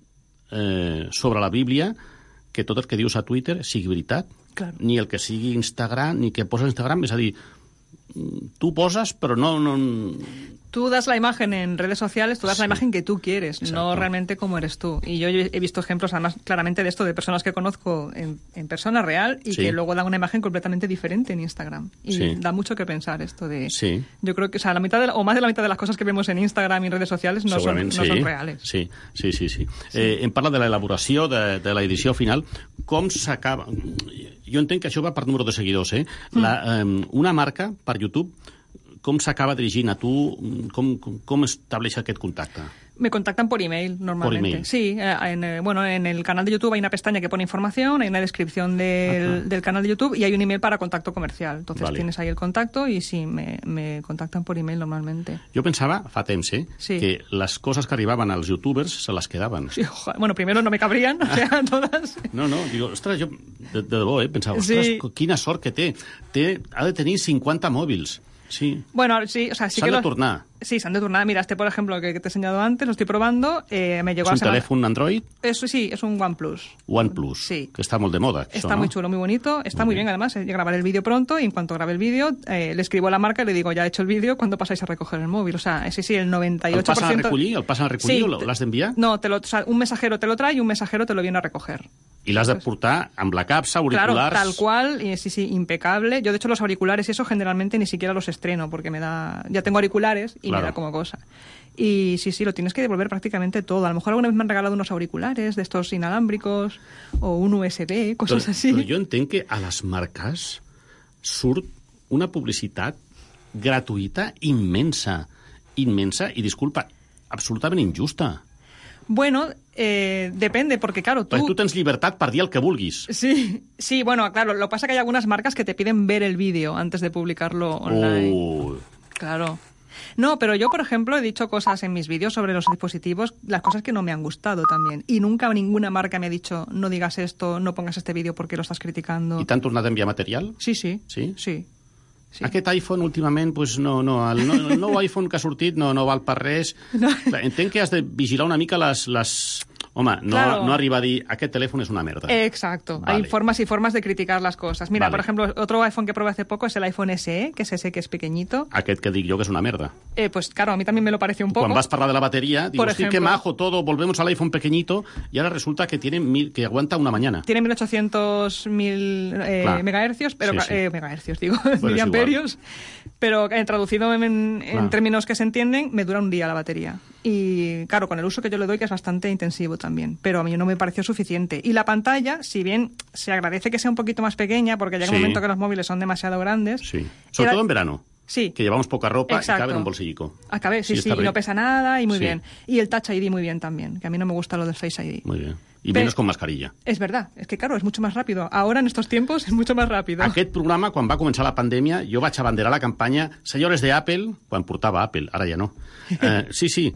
sobre la Bíblia que tot el que dius a Twitter sigui veritat, ni el que sigui Instagram, ni que poses Instagram. És a dir, tu poses, però no... Tú das la imagen en redes sociales, tú das la imagen que tú quieres, no realmente como eres tú. Y yo he visto ejemplos, además, claramente de esto, de personas que conozco en persona real y que luego dan una imagen completamente diferente en Instagram. Y da mucho que pensar esto de... Sí. Yo creo que, o sea, o más de la mitad de las cosas que vemos en Instagram y en redes sociales no son reales. Sí. Em parla de l'elaboració de l'edició final. Com s'acaba... Jo entenc que això va per número de seguidors, eh? Una marca, per YouTube, com s'acaba dirigint a tu? Com estableix aquest contacte? Me contactan por email, normalmente. ¿Por email? Sí, en el canal de YouTube hay una pestaña que pone información, hay una descripción del canal de YouTube y hay un email para contacto comercial. Entonces tienes ahí el contacto y sí, me contactan por email normalmente. Jo pensava, fa temps, que les coses que arribaven als youtubers se les quedaven. Sí, bueno, primero no me cabrían, o sea, todas. No, digo, ostres, jo de debò, pensava, ostres, quina sort que té. Ha de tenir 50 mòbils. Sí. Bueno, sí, o sea, sí que s'han de tornar. Sí, s'han de tornar. Mira, por ejemplo, que te he enseñado antes, lo estoy probando, me llegó ¿Es un teléfono Android? Eso sí, es un OnePlus. OnePlus, sí. Que está muy de moda. Está muy chulo, muy bonito, está muy bien además. Grabaré el vídeo pronto y en cuanto grabe el vídeo, le escribo a la marca y le digo, ya he hecho el vídeo, ¿cuándo pasáis a recoger el móvil? O sea, sí, el 98%... ¿El pasan a recollir sí, o l'has d'enviar? No, un mensajero te lo trae y un mensajero te lo viene a recoger. I l'has de portar amb la capsa, auriculars... Claro, tal cual, y sí, impecable. Yo, de hecho, los auriculares y eso generalmente ni siquiera los estreno porque ya tengo auriculares y me da como cosa. Y sí, lo tienes que devolver prácticamente todo. A lo mejor alguna vez me han regalado unos auriculares de estos inalámbricos o un USB, cosas así. Però jo entenc que a les marques surt una publicitat gratuïta immensa, y disculpa, absolutament injusta. Bueno, depende, porque claro, Tú tens llibertat per dir el que vulguis. Sí, bueno, claro, lo que pasa es que hay algunas marcas que te piden ver el vídeo antes de publicarlo online. Claro. No, pero yo, por ejemplo, he dicho cosas en mis vídeos sobre los dispositivos, las cosas que no me han gustado también. Y nunca ninguna marca me ha dicho, no digas esto, no pongas este vídeo porque lo estás criticando. I t'han tornat a enviar material? Sí. Sí? Aquest iPhone, últimament, pues el nou iPhone que ha sortit no val per res. No. Entenc que has de vigilar una mica les... Home, claro. No arriba a dir, aquest telèfon és una merda. Exacto. Vale. Hay formas y formas de criticar las cosas. Mira, vale. Por ejemplo, otro iPhone que probé hace poco es el iPhone SE, que es ese que es pequeñito. Aquest que dic jo que és una merda. Pues claro, a mí también me lo pareció un poco. Cuando vas a parlar de la batería, digo, por ejemplo, qué majo todo, volvemos al iPhone pequeñito, y ahora resulta que que aguanta una mañana. Tiene 1800 megahercios, pero sí. megahercios, digo, Bueno, miliamperios, pero traducido en términos que se entienden, me dura un día la batería. Y claro, con el uso que yo le doy, que es bastante intensivo también, pero a mí no me pareció suficiente. Y la pantalla, si bien se agradece que sea un poquito más pequeña, porque llega un momento que los móviles son demasiado grandes. Sí, sobre todo en verano. Sí. Que llevamos poca ropa. Exacto. Y cabe en un bolsillico. Sí, y no pesa nada y muy bien. Y el Touch ID muy bien también, que a mí no me gusta lo del Face ID. Muy bien. Y menos con mascarilla. És verdad, és que claro, és mucho más rápido. Ahora, en estos tiempos, es mucho más rápido. Aquest programa, quan va començar la pandèmia, jo vaig abanderar la campanya Senyores de Apple, quan portava Apple, ara ja no. Sí.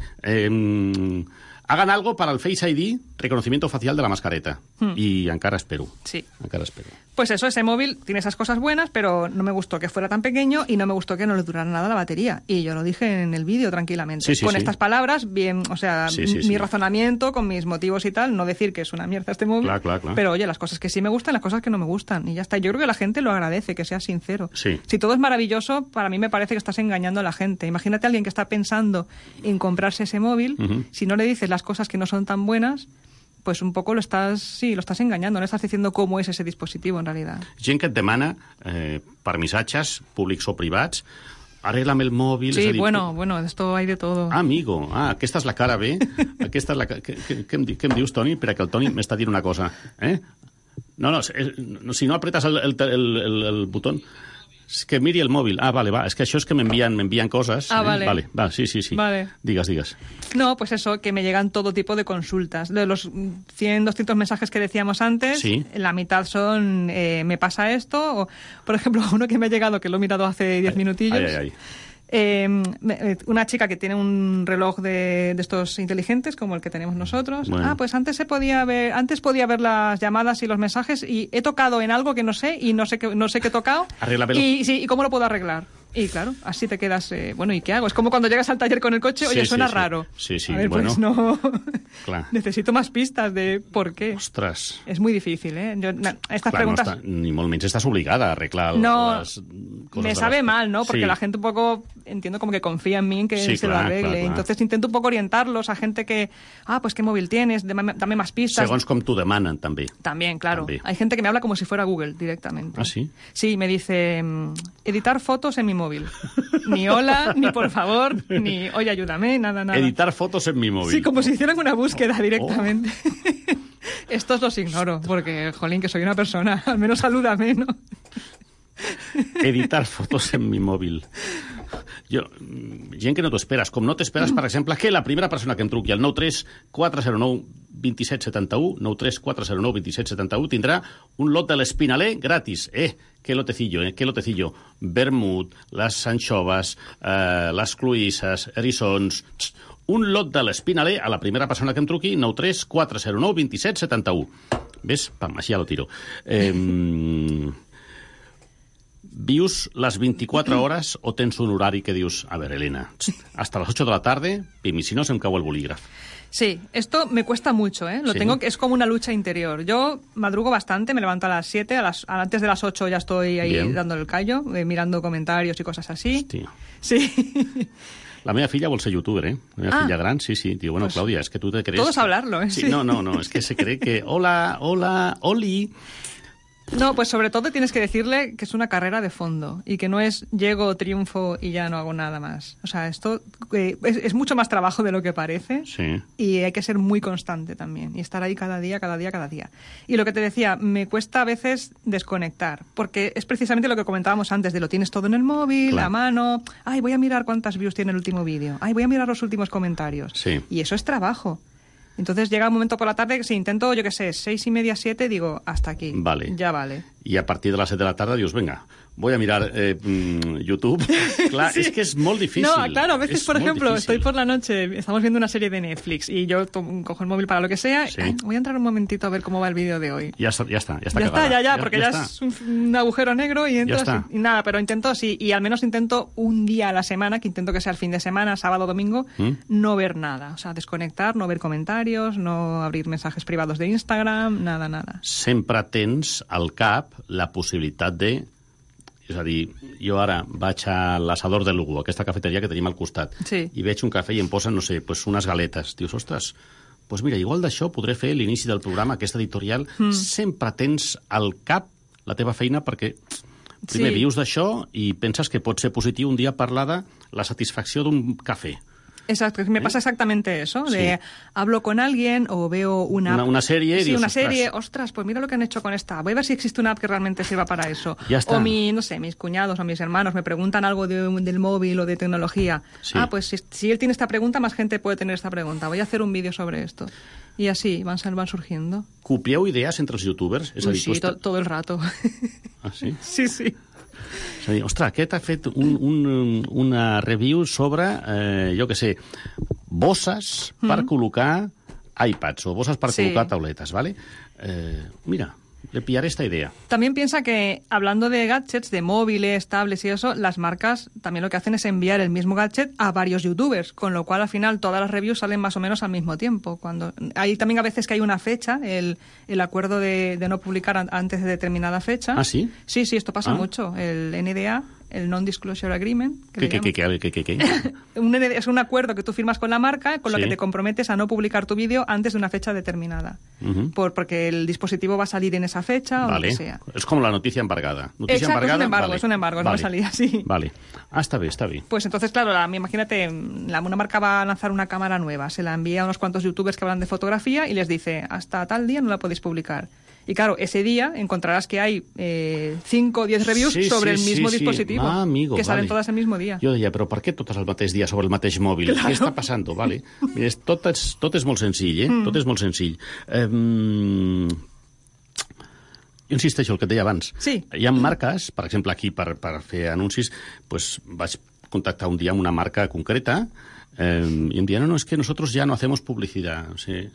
Hagan algo para el Face ID, reconocimiento facial de la mascareta. Y encara espero. Sí. Encara espero. Pues eso, ese móvil tiene esas cosas buenas, pero no me gustó que fuera tan pequeño y no me gustó que no le durara nada la batería. Y yo lo dije en el vídeo tranquilamente. Sí, con estas palabras, bien, o sea, mi razonamiento con mis motivos y tal, no decir que es una mierda este móvil, claro. Pero oye, las cosas que sí me gustan, las cosas que no me gustan. Y ya está. Yo creo que la gente lo agradece, que sea sincero. Sí. Si todo es maravilloso, para mí me parece que estás engañando a la gente. Imagínate a alguien que está pensando en comprarse ese móvil, si no le dices las cosas que no son tan buenas, pues un poco lo estás engañando, no le estás diciendo cómo es ese dispositivo en realidad. Gent que et demana, per missatges públics o privats, arregla'm el mòbil... Sí, és a dir, bueno, esto hay de todo. Amigo, aquesta és la cara B. Aquesta és la... Què em dius, Toni? Espera, que el Toni m'està dient una cosa. No, si no apretes el botó... Que miri el móvil. Vale, va. Es que això és que m'envien cosas. Vale. Vale, sí. Vale. Digues. No, pues eso, que me llegan todo tipo de consultas. De los 100, 200 mensajes que decíamos antes, la mitad son me pasa esto, o, por ejemplo, uno que me ha llegado, que lo he mirado hace 10 minutillos. Una chica que tiene un reloj de estos inteligentes como el que tenemos nosotros. Bueno. Pues antes podía ver las llamadas y los mensajes y he tocado en algo que no sé y no sé qué he tocado. Arréglamelo. Y cómo lo puedo arreglar. Y claro, así te quedas, ¿y qué hago? Es como cuando llegas al taller con el coche, oye, suena raro. Sí, a ver, bueno. Pues no. Clar. Necesito más pistas de por qué. Ostres. Es muy difícil, ¿eh? Estas preguntas... ni molt menys estàs obligada a arreglar les coses. Me sabe mal, ¿no? Porque la gente un poco, entiendo como que confía en mí en que se lo arregle. Clar. Entonces intento un poco orientarlos a gente que, pues ¿qué móvil tienes? Dame más pistas. Segons com t'ho demanen, també. También, claro. Hay gente que me habla como si fuera Google directamente. ¿Ah, sí? Sí, me dice, editar fotos en mi móvil. Ni hola, ni por favor, ni oye, ayúdame, nada. Editar fotos en mi móvil. Sí, como si hicieran una búsqueda directamente. Estos los ignoro, porque, jolín, que soy una persona, al menos salúdame, ¿no? Editar fotos en mi mòbil. Gent que no t'ho esperes. Com no t'esperes, per exemple, que la primera persona que em truqui al 934092771, 934092771, tindrà un lot de l'Espinaler gratis. Qué lotecillo. Vermut, les anxoves, les cloïsses, erissons... Un lot de l'Espinaler a la primera persona que em truqui, 934092771. ¿Ves? Pam, així ja lo tiro. Vius les 24 hores o tens un horari que dius, a ver, Elena, hasta las 8 de la tarde, pim, y si no se me cago el bolígraf? Sí, esto me cuesta mucho, ¿eh? Es como una lucha interior. Yo madrugo bastante, me levanto a las 7, antes de las 8 ya estoy ahí dándole el callo, mirando comentarios y cosas así. Hòstia. Sí. La meva filla vol ser youtuber, ¿eh? La meva filla gran, sí. Diu, bueno, pues, Clàudia, es que tú te crees... Todos hablarlo, ¿eh? Sí. No, es que se cree que... Hola, Oli... No, pues sobre todo tienes que decirle que es una carrera de fondo y que no es llego, triunfo y ya no hago nada más. O sea, esto es mucho más trabajo de lo que parece y hay que ser muy constante también y estar ahí cada día. Y lo que te decía, me cuesta a veces desconectar, porque es precisamente lo que comentábamos antes, de lo tienes todo en el móvil, a mano, ay, voy a mirar cuántas views tiene el último vídeo, ay, voy a mirar los últimos comentarios. Sí. Y eso es trabajo. Entonces llega un momento por la tarde que si intento, 6:30, 7, digo, hasta aquí. Vale. Ya vale. Y a partir de las 7 de la tarde dius, venga, voy a mirar YouTube. Clar, sí. Es que es molt difícil. No, claro, a veces, por ejemplo, estoy por la noche, estamos viendo una serie de Netflix y yo cojo el móvil para lo que sea, voy a entrar un momentito a ver cómo va el vídeo de hoy. Ya está porque ya es un agujero negro y entro así, y nada, pero intento así, y al menos intento un día a la semana, que intento que sea el fin de semana, sábado, domingo, no ver nada, o sea, desconectar, no ver comentarios, no abrir mensajes privados de Instagram, nada. Sempre tens al cap la possibilitat de... És a dir, jo ara vaig a l'Assador de Lugo, aquesta cafeteria que tenim al costat, i veig un cafè i em posen, no sé, pues unes galetes. Dius, ostres, pues mira, igual d'això podré fer l'inici del programa, aquest editorial. Sempre tens al cap la teva feina perquè primer vius d'això i penses que pot ser positiu un dia parlar de la satisfacció d'un cafè. Exacto, me pasa exactamente eso, de hablo con alguien o veo una serie y digo, una serie, ostras, pues mira lo que han hecho con esta, voy a ver si existe una app que realmente sirva para eso. Ya está. O mis cuñados o mis hermanos me preguntan algo del móvil o de tecnología. Pues si él tiene esta pregunta, más gente puede tener esta pregunta. Voy a hacer un vídeo sobre esto. Y así van surgiendo. ¿Copieu ideas entre els youtubers? És a dir, sí, todo el rato. Ah, sí? Sí. És a dir, ostres, aquest ha fet una review sobre, jo què sé, bosses per col·locar iPads o bosses per col·locar tauletes, ¿vale? Mira, le pillaré esta idea. También piensa que, hablando de gadgets, de móviles, tablets y eso, las marcas también lo que hacen es enviar el mismo gadget a varios youtubers, con lo cual al final todas las reviews salen más o menos al mismo tiempo. Hay también a veces que hay una fecha, el acuerdo de no publicar antes de determinada fecha. ¿Ah, sí? Sí, esto pasa mucho. El NDA, el Non-Disclosure Agreement. ¿Qué? Es un acuerdo que tú firmas con la marca, con lo que te comprometes a no publicar tu vídeo antes de una fecha determinada. Porque el dispositivo va a salir en esa fecha o lo que sea. Es como la noticia embargada. Exacto, es un embargo, no va a salir así. Vale. Está bien. Pues entonces, claro, imagínate, una marca va a lanzar una cámara nueva, se la envía a unos cuantos youtubers que hablan de fotografía y les dice, hasta tal día no la podéis publicar. Y claro, ese día encontrarás que hay 5 o 10 reviews sobre el mismo dispositivo, que salen todas el mismo día. Jo deia, però per què totes el mateix dia sobre el mateix mòbil? Claro. Què està passant? Vale. Tot és molt senzill, Tot és molt senzill. Jo insisteixo el que et deia abans. Sí. Hi ha marques, per exemple, aquí per fer anuncis, pues vaig contactar un dia amb una marca concreta y em deien, no, es que nosotros ya no hacemos publicidad. O sea,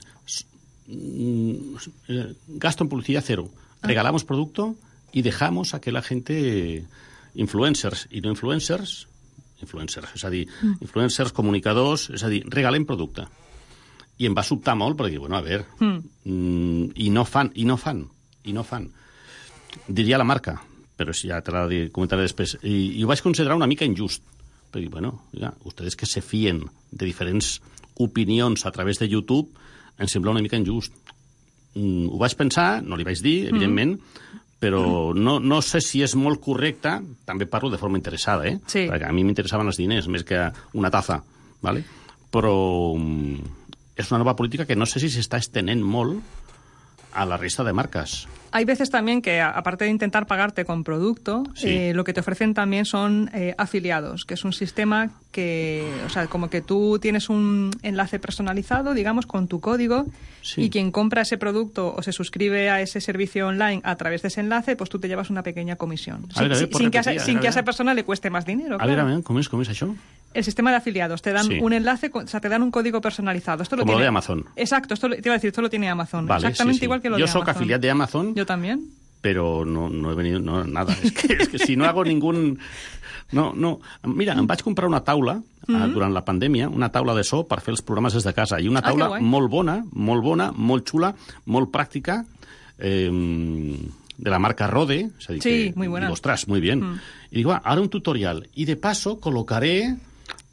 gasto en publicidad cero. Regalamos producto y dejamos a que la gente, influencers i no influencers, és a dir, influencers, comunicadors, és a dir, regalen producte. I em va sobtar molt perquè, bueno, a veure, i no fan. Diria la marca, però ja te la comentaré després. I ho vaig considerar una mica injust. Perquè, bueno, ja, ustedes que se fien de diferents opinions a través de YouTube, em sembla una mica injust. Ho vaig pensar, no li vaig dir, evidentment, però no sé si és molt correcte, també parlo de forma interessada, Sí. Perquè a mi m'interessaven els diners més que una taza, ¿vale? Però és una nova política que no sé si s'està estenent molt a la resta de marcas. Hay veces también que, aparte de intentar pagarte con producto, lo que te ofrecen también son afiliados, que es un sistema que, o sea, como que tú tienes un enlace personalizado, digamos, con tu código, y quien compra ese producto o se suscribe a ese servicio online a través de ese enlace, pues tú te llevas una pequeña comisión. Sin que a esa persona le cueste más dinero. A ver, ¿cómo es això? El sistema de afiliados. Te dan un enlace, o sea, te dan un código personalizado. Esto Como lo de Amazon. Exacto, te iba a decir, esto lo tiene Amazon. Vale, exactamente igual que lo de Amazon. Yo soy afiliado de Amazon. Yo también. Pero no he venido, nada. Es que si no hago ningún... No. Mira, em vaig comprar una taula durant la pandèmia, una taula de so per fer els programes des de casa, i una taula molt bona, molt xula, molt pràctica, de la marca Rode. És a dir, sí, muy buena. Digo, ostras, muy bien. Y digo, ahora un tutorial. Y de paso colocaré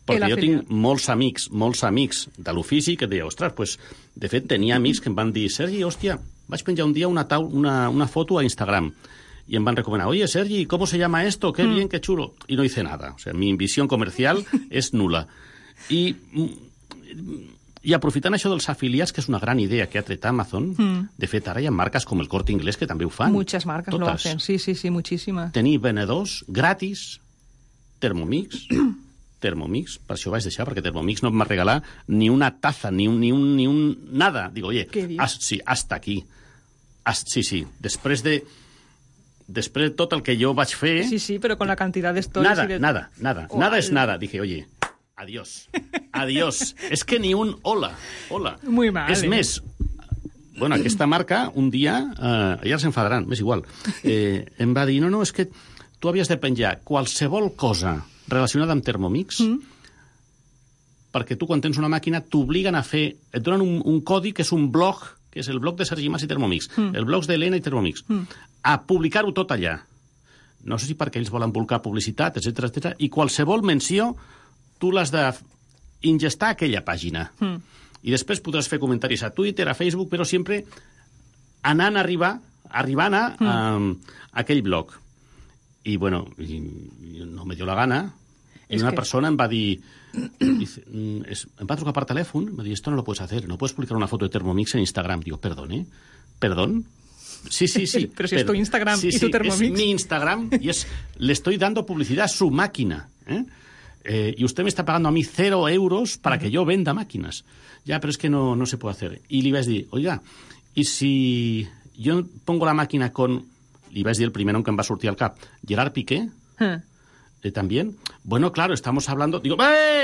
Perquè jo tinc molts amics de l'ofici que deia, ostres, pues, de fet, tenia amics que em van dir, Sergi, hòstia, vaig penjar un dia una foto a Instagram y me van recomendar, oye, Sergi, ¿cómo se llama esto? Qué bien, qué chulo. Y no hice nada. O sea, mi visión comercial és nula. I aprofitant això dels afiliats, que és una gran idea que ha tret Amazon, de fet, ara hi ha marques com el Corte Inglés que també ho fan. Muchas marcas lo hacen, sí, muchísimas. Tenir venedors gratis, Thermomix, per això ho vaig deixar, perquè Thermomix no em va regalar ni una taza, ni un nada. Digo, oye, sí, hasta aquí. Sí, després de tot el que jo vaig fer... Sí, però con la cantidad de stories... Nada es nada. Dije, oye, adiós. És que ni un hola. Muy mal. És més, bueno, aquesta marca, un dia, ja s'enfadaran, m'és igual, em va dir, no, és que tu havies de penjar qualsevol cosa relacionada amb Thermomix, perquè tu, quan tens una màquina, t'obliguen a fer... Et donen un codi que és un blog, que és el blog de Sergi Mas i Thermomix, el blog d'Helena i Thermomix, a publicar-ho tot allà. No sé si perquè ells volen volcar publicitat, etc. I qualsevol menció tu l'has d'ingestar a aquella pàgina. I després podràs fer comentaris a Twitter, a Facebook, però sempre arribant a aquell blog. I, bueno, no me dio la gana. I una persona em va dir... em va trucar per telèfon, em va dir, esto no lo puedes hacer, no puedes publicar una foto de Thermomix en Instagram. Digo, ¿Perdón? Sí. Pero si es tu Instagram y tu Thermomix. Es mi Instagram y le estoy dando publicidad a su máquina. Y usted me está pagando a mí 0 euros para que yo venda máquinas. Ya, pero es que no se puede hacer. Y le iba a decir, oiga, ¿y si yo pongo la máquina con... Le iba a decir el primero que em va sortir al cap, Gerard Piqué, también. Bueno, claro, estamos hablando... Digo,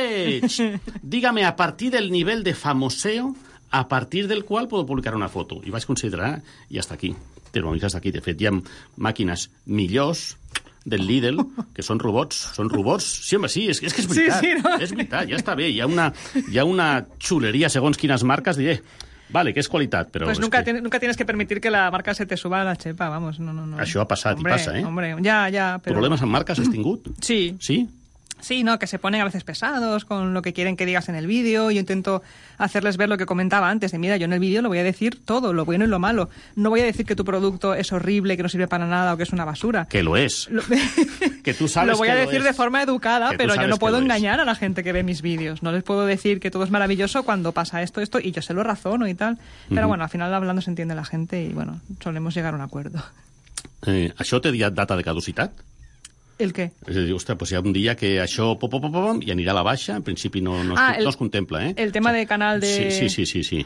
dígame, a partir del nivel de famoseo, a partir del qual puedo publicar una foto. I vaig considerar, i hasta aquí. Thermomix hasta aquí. De fet, hi ha màquines millors del Lidl, que són robots. Sí, home, sí, és que és veritat. Sí, no? És veritat, ja està bé. Hi ha una xuleria segons quines marques, diré... Vale, que és qualitat, però... Pues nunca tienes que permitir que la marca se te suba a la chepa, vamos, no. Això ha passat i passa, ¿eh? Hombre, ya, pero... ¿Problemes amb marques has tingut? Sí. ¿Sí? Sí, no, que se ponen a veces pesados con lo que quieren que digas en el vídeo. Yo intento hacerles ver lo que comentaba antes, de mira, yo en el vídeo lo voy a decir todo, lo bueno y lo malo. No voy a decir que tu producto es horrible, que no sirve para nada o que es una basura. Que lo es. Que tú sabes lo voy a decir de forma educada, pero yo no puedo engañar a la gente que ve mis vídeos. No les puedo decir que todo es maravilloso cuando pasa esto, y yo se lo razono y tal. Pero bueno, al final hablando se entiende la gente y bueno, solemos llegar a un acuerdo. ¿Això té data de caducitat? El què? És a dir, ostres, pues hi ha un dia que això i anirà a la baixa, en principi no es contempla, eh? El tema de canal de... Sí.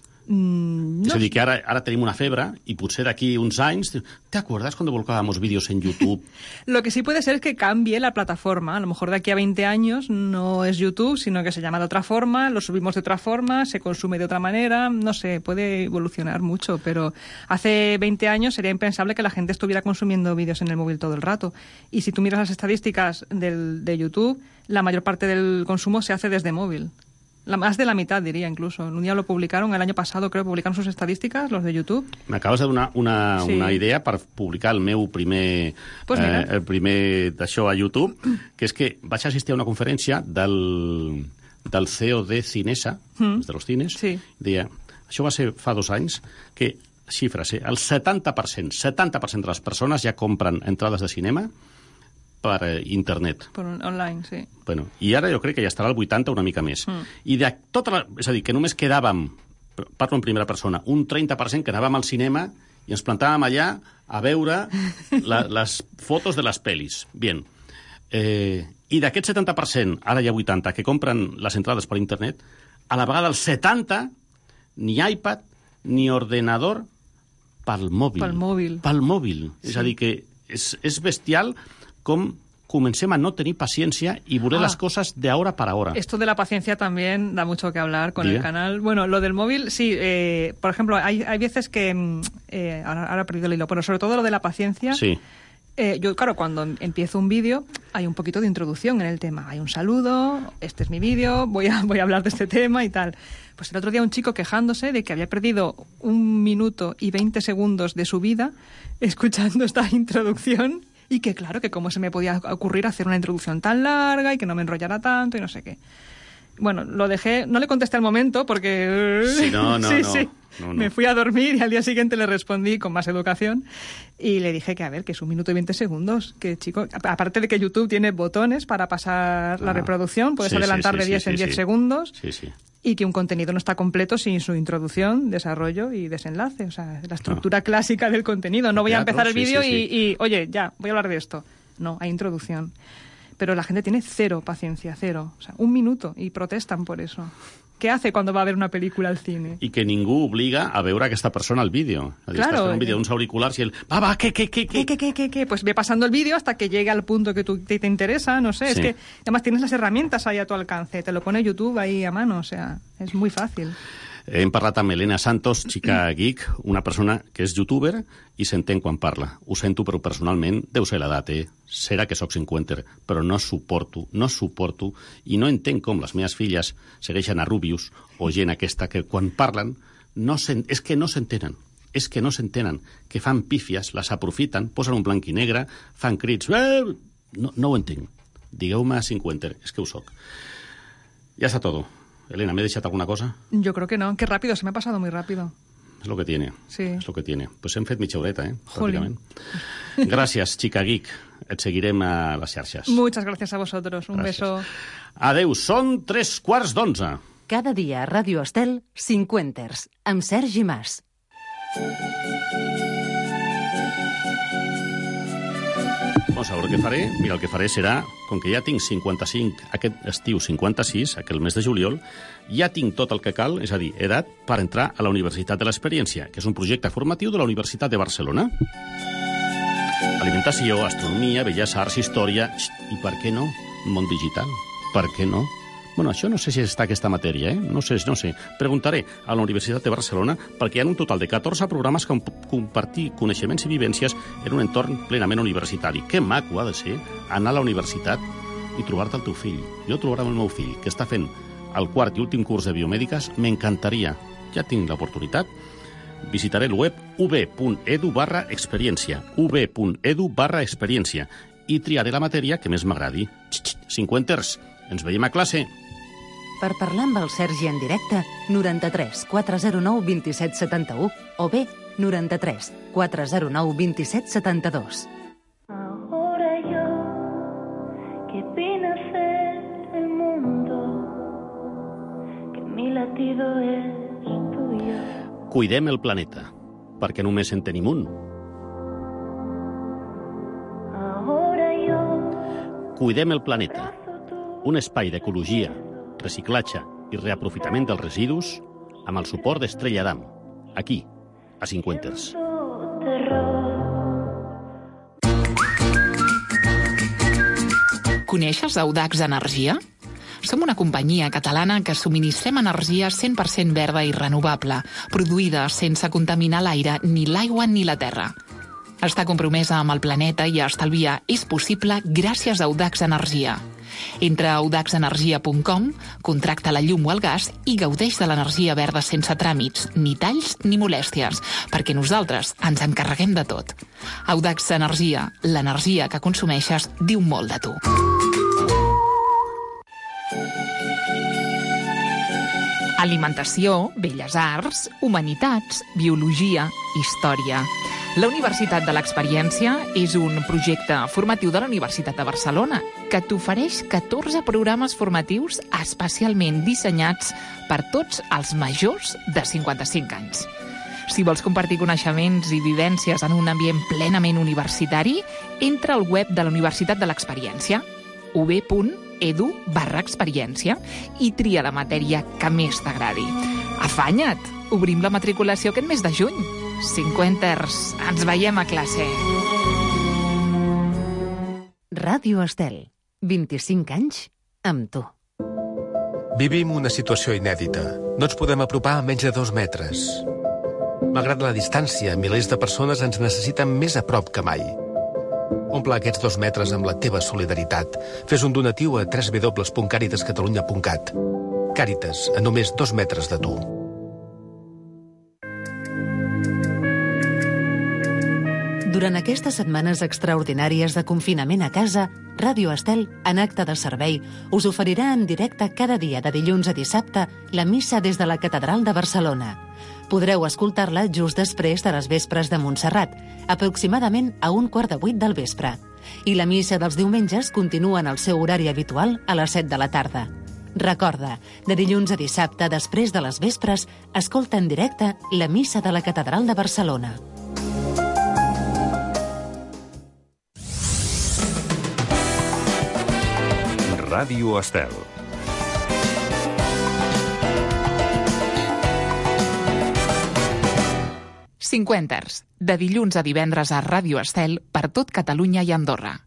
És a dir, que ara tenim una febre i potser d'aquí uns anys... ¿Te acuerdas cuando volcábamos vídeos en YouTube? Lo que sí puede ser es que cambie la plataforma. A lo mejor de aquí a 20 años no es YouTube, sino que se llama de otra forma, lo subimos de otra forma, se consume de otra manera, no sé, puede evolucionar mucho, pero hace 20 años sería impensable que la gente estuviera consumiendo vídeos en el móvil todo el rato. Y si tú miras las estadísticas de YouTube, la mayor parte del consumo se hace desde móvil. Más de la mitad, diría, incluso. Un día lo publicaron, el año pasado, creo, publicaron sus estadísticas, los de YouTube. M'acabes de donar una idea per publicar el meu primer d'això a YouTube, que és que vaig assistir a una conferència del CEO de Cinesa, de los cines, deia, això va ser fa 2 anys, que xifres, el 70% de les persones ja compren entrades de cinema per internet. Per online, sí. Bueno, i ara jo crec que ja estarà al 80, una mica més. I de tota és a dir, que només quedàvem, parlo en primera persona, un 30% que anàvem al cinema i ens plantàvem allà a veure les fotos de les pel·lis. Bien. I d'aquest 70%, ara hi ha 80%, que compren les entrades per internet, a la vegada el 70% ni iPad ni ordenador pel mòbil. Pel mòbil. Sí. És a dir, que és bestial com comencem a no tenir paciencia y veure las cosas de ahora para ahora. Esto de la paciencia también da mucho que hablar con el canal. Bueno, lo del móvil, sí. Por ejemplo, hay veces que... ahora he perdido el hilo, pero sobre todo lo de la paciencia... Sí. Yo, claro, cuando empiezo un vídeo hay un poquito de introducción en el tema. Hay un saludo, este es mi vídeo, voy a hablar de este tema y tal. Pues el otro día un chico quejándose de que había perdido 1 minuto y 20 segundos de su vida escuchando esta introducción Y que claro, que cómo se me podía ocurrir hacer una introducción tan larga y que no me enrollara tanto y no sé qué. Bueno, lo dejé, no le contesté al momento porque... Sí, no. Me fui a dormir y al día siguiente le respondí con más educación y le dije que, a ver, que es 1 minuto y 20 segundos, que chico, aparte de que YouTube tiene botones para pasar la reproducción, puedes adelantar de 10 en 10 segundos, y que un contenido no está completo sin su introducción, desarrollo y desenlace, o sea, la estructura clásica del contenido. No voy a empezar el vídeo y, oye, ya, voy a hablar de esto. No, hay introducción. Pero la gente tiene cero paciencia, cero. O sea, 1 minuto y protestan por eso. Què hace cuando va a ver una pel·lícula al cine? I que ningú obliga a veure aquesta persona al vídeo. Claro. Estàs fent un vídeo d'uns auriculars i el... Va, ¿qué? ¿Qué? Pues ve pasando el vídeo hasta que llegue al punto que te interesa, no sé. Sí. Es que además tienes las herramientas ahí a tu alcance. Te lo pone YouTube ahí a mano, o sea, es muy fácil. Hem parlat amb Elena Santos, xica geek, una persona que és youtuber i s'entén quan parla. Ho sento, però personalment deu ser l'edat, Serà que soc 50, però no suporto i no entenc com les meves filles segueixen a Rubius o gent aquesta que quan parlen és que no s'entenen, que fan pífies, les aprofiten, posen un blanc i negre, fan crits... No ho entenc. Digueu-me 50, és que ho soc. Ja està tot. Elena, ¿me he dejado alguna cosa? Yo creo que no. Qué rápido, se me ha pasado muy rápido. Es lo que tiene. Sí. Es lo que tiene. Pues hem fet mitja horeta, pràcticament. Gràcies, xica geek. Et seguirem a les xarxes. Muchas gracias a vosotros. Un beso. Adeu, són 3:15. Cada dia a Ràdio Estel, 50ers, amb Sergi Mas. Doncs a veure què faré. Mira, el que faré serà, com que ja tinc 55, aquest estiu 56, aquell mes de juliol, ja tinc tot el que cal, és a dir, edat, per entrar a la Universitat de l'Experiència, que és un projecte formatiu de la Universitat de Barcelona. Alimentació, astronomia, belles arts, història... I per què no? Món digital. Per què no? Bueno, això no sé si està aquesta matèria, No sé. Preguntaré a la Universitat de Barcelona perquè hi ha un total de 14 programes que compartir coneixements i vivències en un entorn plenament universitari. Que maco ha de ser anar a la universitat i trobar-te el teu fill. Jo trobaré el meu fill, que està fent el 4 i últim curs de biomèdiques. M'encantaria. Ja tinc l'oportunitat. Visitaré el web ub.edu/experiència ub.edu/experiència i triaré la matèria que més m'agradi. 50ers, ens veiem a classe. Per parlar amb el Sergi en directe, 93 409 27 71 o bé 93 409 27 72. Ahora yo, que vine a ser el mundo, que mi latido es tuyo. Cuidem el planeta, perquè només en tenim un. Ahora yo, Cuidem el planeta, un espai d'ecologia, reciclatge i reaprofitament dels residus amb el suport d'Estrella d'Am, aquí, a 50ers. Coneixes Audax Energia? Som una companyia catalana que subministrem energia 100% verda i renovable, produïda sense contaminar l'aire, ni l'aigua ni la terra. Estar compromesa amb el planeta i estalviar és possible gràcies a Audax Energia. Entra a audaxenergia.com, contracta la llum o el gas i gaudeix de l'energia verda sense tràmits, ni talls ni molèsties, perquè nosaltres ens encarreguem de tot. Audax Energia, l'energia que consumeixes diu molt de tu. Alimentació, belles arts, humanitats, biologia, història. La Universitat de l'Experiència és un projecte formatiu de la Universitat de Barcelona que t'ofereix 14 programes formatius especialment dissenyats per tots els majors de 55 anys. Si vols compartir coneixements i vivències en un ambient plenament universitari, entra al web de la Universitat de l'Experiència, ub.edu/experiència, i tria la matèria que més t'agradi. Afanya't! Obrim la matriculació aquest mes de juny. 50ers, ens veiem a classe. Ràdio Estel, 25 anys amb tu. Vivim una situació inèdita. No ens podem apropar a menys de 2 metres. Malgrat la distància, milers de persones ens necessiten més a prop que mai. Omple aquests 2 metres amb la teva solidaritat. Fes un donatiu a www.caritascatalunya.cat. Càritas, a només 2 metres de tu. Durant aquestes setmanes extraordinàries de confinament a casa, Ràdio Estel, en acte de servei, us oferirà en directe cada dia de dilluns a dissabte la missa des de la Catedral de Barcelona. Podreu escoltar-la just després de les vespres de Montserrat, aproximadament a 7:15 del vespre. I la missa dels diumenges continua en el seu horari habitual a les 7 de la tarda. Recorda, de dilluns a dissabte, després de les vespres, escolta en directe la missa de la Catedral de Barcelona. Ràdio Estel. Cinquenters, de dilluns a divendres a Ràdio Estel per tot Catalunya i Andorra.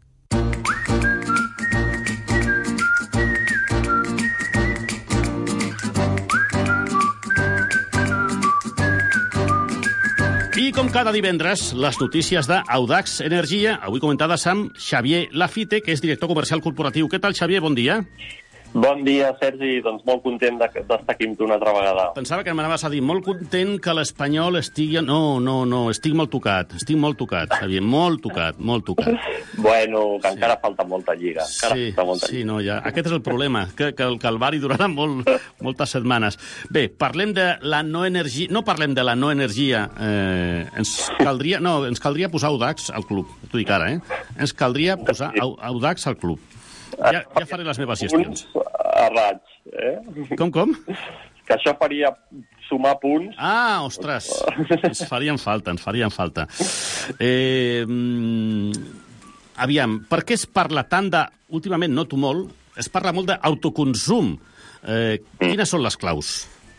I com cada divendres, les notícies d'Audax Energia, avui comentades amb Xavier Lafite, que és director comercial corporatiu. Què tal, Xavier? Bon dia. Bon dia, Sergi. Doncs molt content d'estar aquí amb tu una altra vegada. Pensava que m'anaves a dir molt content que l'Espanyol estigui... No, estic molt tocat, Xavier, molt tocat. Bueno, que encara falta molta lliga. Sí, no, ja. Aquest és el problema, que el calvari durarà moltes setmanes. Bé, parlem de la no energia... No parlem de la no energia. Ens caldria posar Audax al club. T'ho dic ara, Ens caldria posar Audax al club. Ja faré les meves gestions. Punts a raig, Com? Que això faria sumar punts. Ah, ostres, ens farien falta. Aviam, per què es parla tant de... Últimament, noto molt, es parla molt d'autoconsum. Quines són les claus?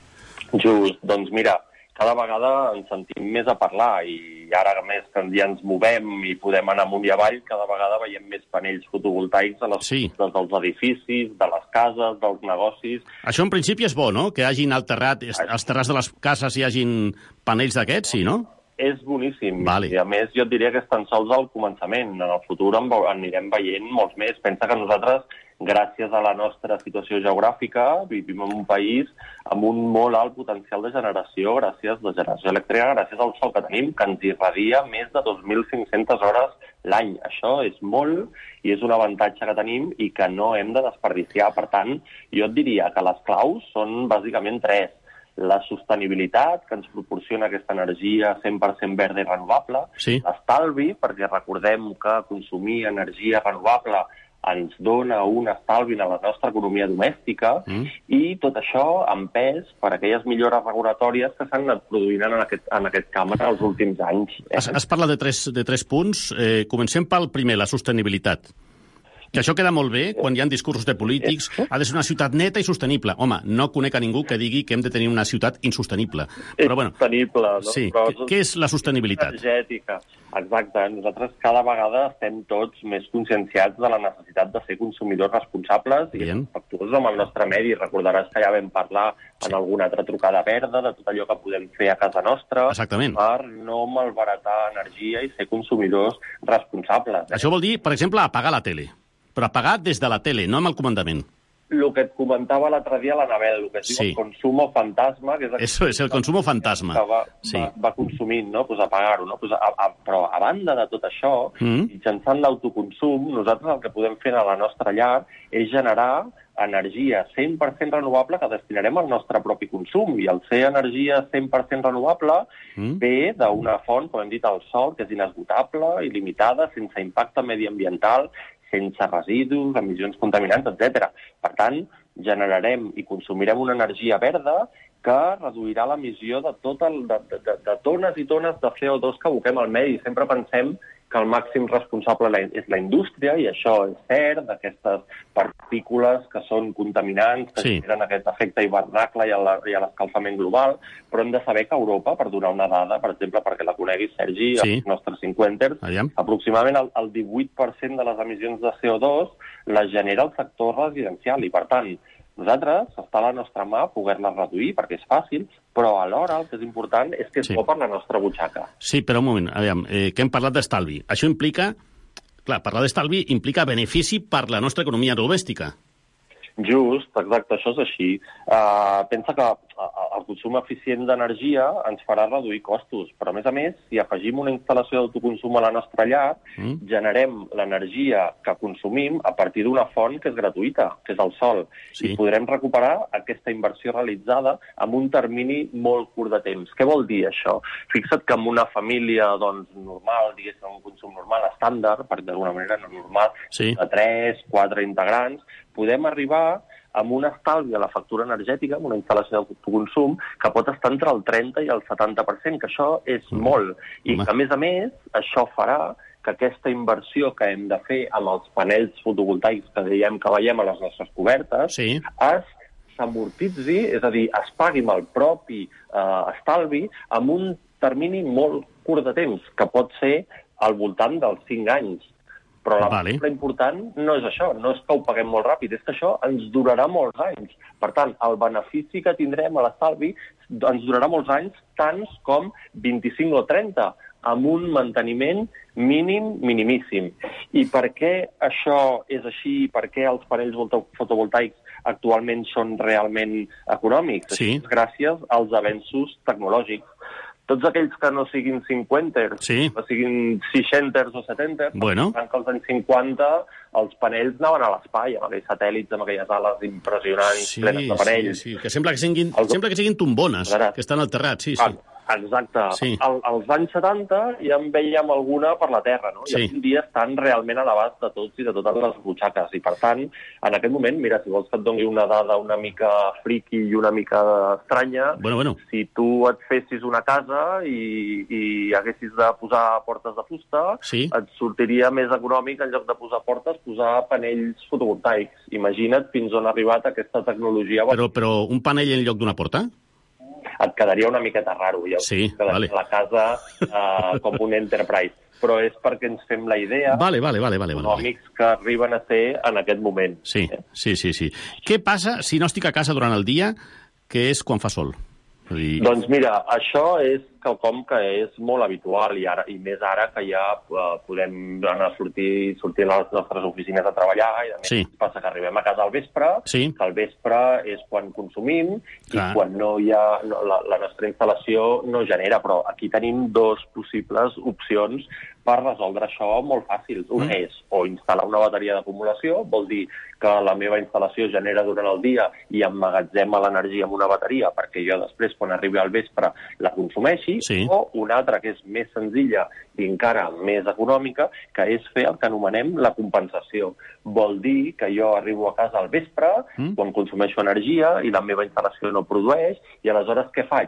Just, doncs mira, cada vegada ens sentim més a parlar i ara més que ja ens movem i podem anar amunt i avall, cada vegada veiem més panells fotovoltaics a les portes dels edificis, de les cases, dels negocis. Això en principi és bo, no? Que hagin alterrat, als terrats de les cases hi hagin panells d'aquests, sí, no? És boníssim. Vale. I a més jo et diria que és tan sols el començament. En el futur anirem veient molts més. Pensa que nosaltres, gràcies a la nostra situació geogràfica, vivim en un país amb un molt alt potencial de generació, gràcies elèctrica, gràcies al sol que tenim, que ens irradia més de 2.500 hores l'any. Això és molt i és un avantatge que tenim i que no hem de desperdiciar. Per tant, jo et diria que les claus són bàsicament 3. La sostenibilitat, que ens proporciona aquesta energia 100% verda i renovable. Sí. L'estalvi, perquè recordem que consumir energia renovable ens dona un estalvi en la nostra economia domèstica i tot això amb pes per aquelles millores regulatòries que s'han anat produint en aquest camp en els últims anys. Es parla de tres punts. Comencem pel primer, la sostenibilitat. Que això queda molt bé quan hi ha discursos de polítics. Ha de ser una ciutat neta i sostenible. Home, no conec a ningú que digui que hem de tenir una ciutat insostenible. Però, bueno, sostenible, no? Sí. Què és la sostenibilitat? Energètica. Exacte. Nosaltres cada vegada estem tots més conscienciats de la necessitat de ser consumidors responsables i respectuosos amb el nostre medi. Recordaràs que ja vam parlar en alguna altra trucada verda de tot allò que podem fer a casa nostra. Exactament. Per no malbaratar energia i ser consumidors responsables. Això vol dir, per exemple, apagar la tele. Però apagar des de la tele, no amb el comandament. El que et comentava l'altre dia l'Anabel, el que es diu el consumo fantasma, que és el consumo fantasma. Que va consumint, no? Pues apagar-ho, no? Pues però a banda de tot això, mitjançant l'autoconsum, nosaltres el que podem fer a la nostra llar és generar energia 100% renovable que destinarem al nostre propi consum. I el ser energia 100% renovable ve d'una font, com hem dit, el sol, que és inesgotable, il·limitada, sense impacte mediambiental, sense residus, emissions contaminants, etc. Per tant, generarem i consumirem una energia verda que reduirà l'emissió de tones i tones de CO2 que aboquem al medi. Sempre pensem que el màxim responsable és la indústria, i això és cert, d'aquestes partícules que són contaminants, que generen aquest efecte hivernacle i l'escalfament global, però hem de saber que Europa, per donar una dada, per exemple, perquè la coneguis, Sergi, els nostres cinquenters, aproximadament el 18% de les emissions de CO2 les genera el sector residencial, i per tant, nosaltres, està a la nostra mà poder-les reduir, perquè és fàcil, però alhora el que és important és que és bo per la nostra butxaca. Sí, però un moment, aviam, que hem parlat d'estalvi. Això implica, clar, parlar d'estalvi implica benefici per la nostra economia domèstica. Just, exacte, això és així. Pensa que el consum eficient d'energia ens farà reduir costos, però a més, si afegim una instal·lació d'autoconsum a la nostra llar, generem l'energia que consumim a partir d'una font que és gratuïta, que és el sol, i podrem recuperar aquesta inversió realitzada en un termini molt curt de temps. Què vol dir això? Fixa't que en una família normal, diguéssim, un consum normal, estàndard, perquè d'alguna manera no normal, de 3, 4 integrants, podem arribar amb un estalvi a la factura energètica, amb una instal·lació d'autoconsum, que pot estar entre el 30 i el 70%, que això és molt. I que, a més, això farà que aquesta inversió que hem de fer amb els panells fotovoltaics que dèiem que veiem a les nostres cobertes s'amortitzi, és a dir, es pagui amb el propi estalvi amb un termini molt curt de temps, que pot ser al voltant dels 5 anys. Però la part important no és això, no és que ho paguem molt ràpid, és que això ens durarà molts anys. Per tant, el benefici que tindrem a l'estalvi ens durarà molts anys, tants com 25 o 30, amb un manteniment minimíssim. I per què això és així? Per què els panells fotovoltaics actualment són realment econòmics? Això és gràcies als avenços tecnològics. Tots aquells que no siguin 50ers, que siguin 60ers o 70ers, que als anys 50 els panells anaven a l'espai, amb aquells satèl·lits, amb aquelles ales impressionants, plenes de panells. Que sembla que siguin tombones, que estan al terrat, Exacte. Als anys 70 ja en veiem alguna per la Terra, no? I avui en dia estan realment a l'abast de tots i de totes les butxaques. I, per tant, en aquest moment, mira, si vols que et doni una dada una mica friqui i una mica estranya, si tu et fessis una casa i haguessis de posar portes de fusta, et sortiria més econòmic, en lloc de posar portes, posar panells fotovoltaics. Imagina't fins on ha arribat aquesta tecnologia. Però un panell en lloc d'una porta? Et quedaria una miqueta raro, ja la casa com un enterprise. Però és perquè ens fem la idea econòmics que arriben a ser en aquest moment. Sí. Què passa si no estic a casa durant el dia, que és quan fa sol? Doncs mira, això és quelcom que és molt habitual i més ara que ja podem anar a sortir a les nostres oficines a treballar i a més passa que arribem a casa al vespre, que al vespre és quan consumim i quan no hi ha la nostra instal·lació no genera, però aquí tenim dos possibles opcions per resoldre això molt fàcils. Una és o instal·lar una bateria d'acumulació, vol dir que la meva instal·lació genera durant el dia i emmagatzema l'energia amb una bateria perquè jo després, quan arribi al vespre, la consumeixi, o una altra que és més senzilla i encara més econòmica, que és fer el que anomenem la compensació. Vol dir que jo arribo a casa al vespre, quan consumeixo energia i la meva instal·lació no produeix, i aleshores què faig?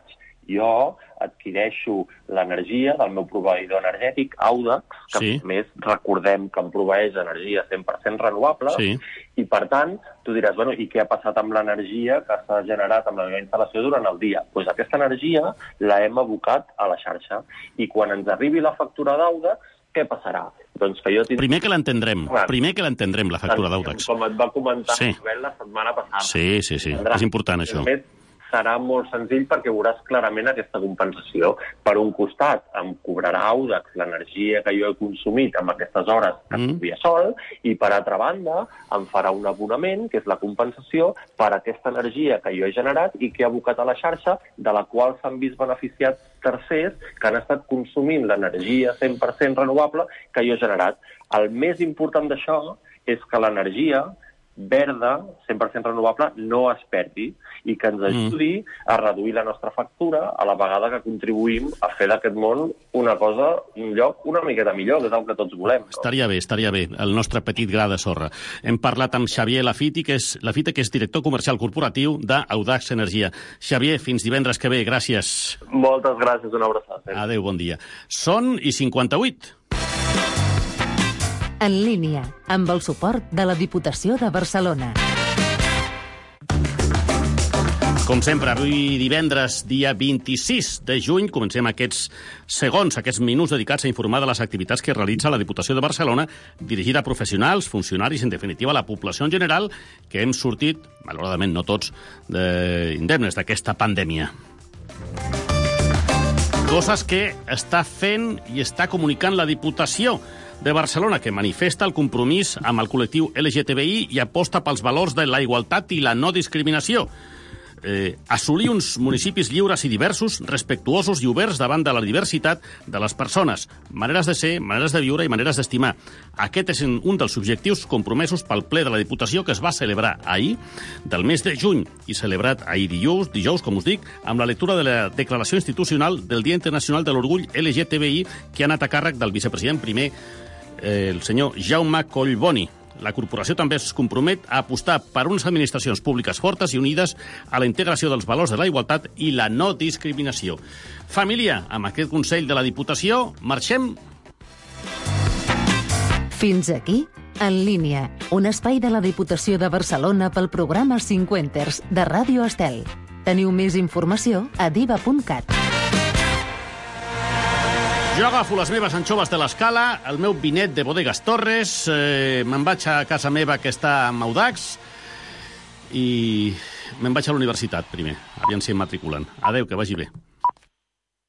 Jo adquireixo l'energia del meu proveïdor energètic, Audax, que a més recordem que em proveeix energia 100% renovable, i per tant, tu diràs, i què ha passat amb l'energia que s'ha generat amb la meva instal·lació durant el dia? Doncs aquesta energia la hem abocat a la xarxa, i quan ens arribi la factura d'Audax, què passarà? Doncs que jo Primer que l'entendrem, la factura d'Audax. Com et va comentar la setmana passada. Sí, és important això. Serà molt senzill perquè veuràs clarament aquesta compensació. Per un costat, em cobrarà Audax l'energia que jo he consumit amb aquestes hores que havia sol, i per altra banda, em farà un abonament, que és la compensació, per aquesta energia que jo he generat i que he abocat a la xarxa, de la qual s'han vist beneficiats tercers que han estat consumint l'energia 100% renovable que jo he generat. El més important d'això és que l'energia verda, 100% renovable, no es perdi i que ens ajudi a reduir la nostra factura a la vegada que contribuïm a fer d'aquest món una cosa, un lloc una miqueta millor, que és el que tots volem. No? Estaria bé, el nostre petit gra de sorra. Hem parlat amb Xavier Lafite, que és director comercial corporatiu d'Audax Energia. Xavier, fins divendres que ve, gràcies. Moltes gràcies, una abraçada. Adéu, bon dia. Són i 58. En línia, amb el suport de la Diputació de Barcelona. Com sempre, avui divendres, dia 26 de juny, comencem aquests minuts dedicats a informar de les activitats que realitza la Diputació de Barcelona, dirigida a professionals, funcionaris, en definitiva a la població en general, que hem sortit, malauradament no tots, indemnes d'aquesta pandèmia. Coses que està fent i està comunicant la Diputació de Barcelona, que manifesta el compromís amb el col·lectiu LGTBI i aposta pels valors de la igualtat i la no discriminació. assolir uns municipis lliures i diversos, respectuosos i oberts davant de la diversitat de les persones, maneres de ser, maneres de viure i maneres d'estimar. Aquest és un dels objectius compromesos pel ple de la Diputació que es va celebrar ahir del mes de juny i celebrat ahir dijous, com us dic, amb la lectura de la Declaració Institucional del Dia Internacional de l'Orgull LGTBI que ha anat a càrrec del vicepresident primer, el senyor Jaume Collboni. La corporació també es compromet a apostar per unes administracions públiques fortes i unides a la integració dels valors de la igualtat i la no discriminació. Família, amb aquest Consell de la Diputació, marxem. Fins aquí, En línia, un espai de la Diputació de Barcelona pel programa 50 de Ràdio Estel. Teniu més informació a diva.cat. Jo agafo les meves anxoves de l'Escala, el meu vinet de Bodegas Torres, me'n vaig a casa meva que està a Audax i me'n vaig a la universitat primer, aviam si em matriculen. Adéu, que vagi bé.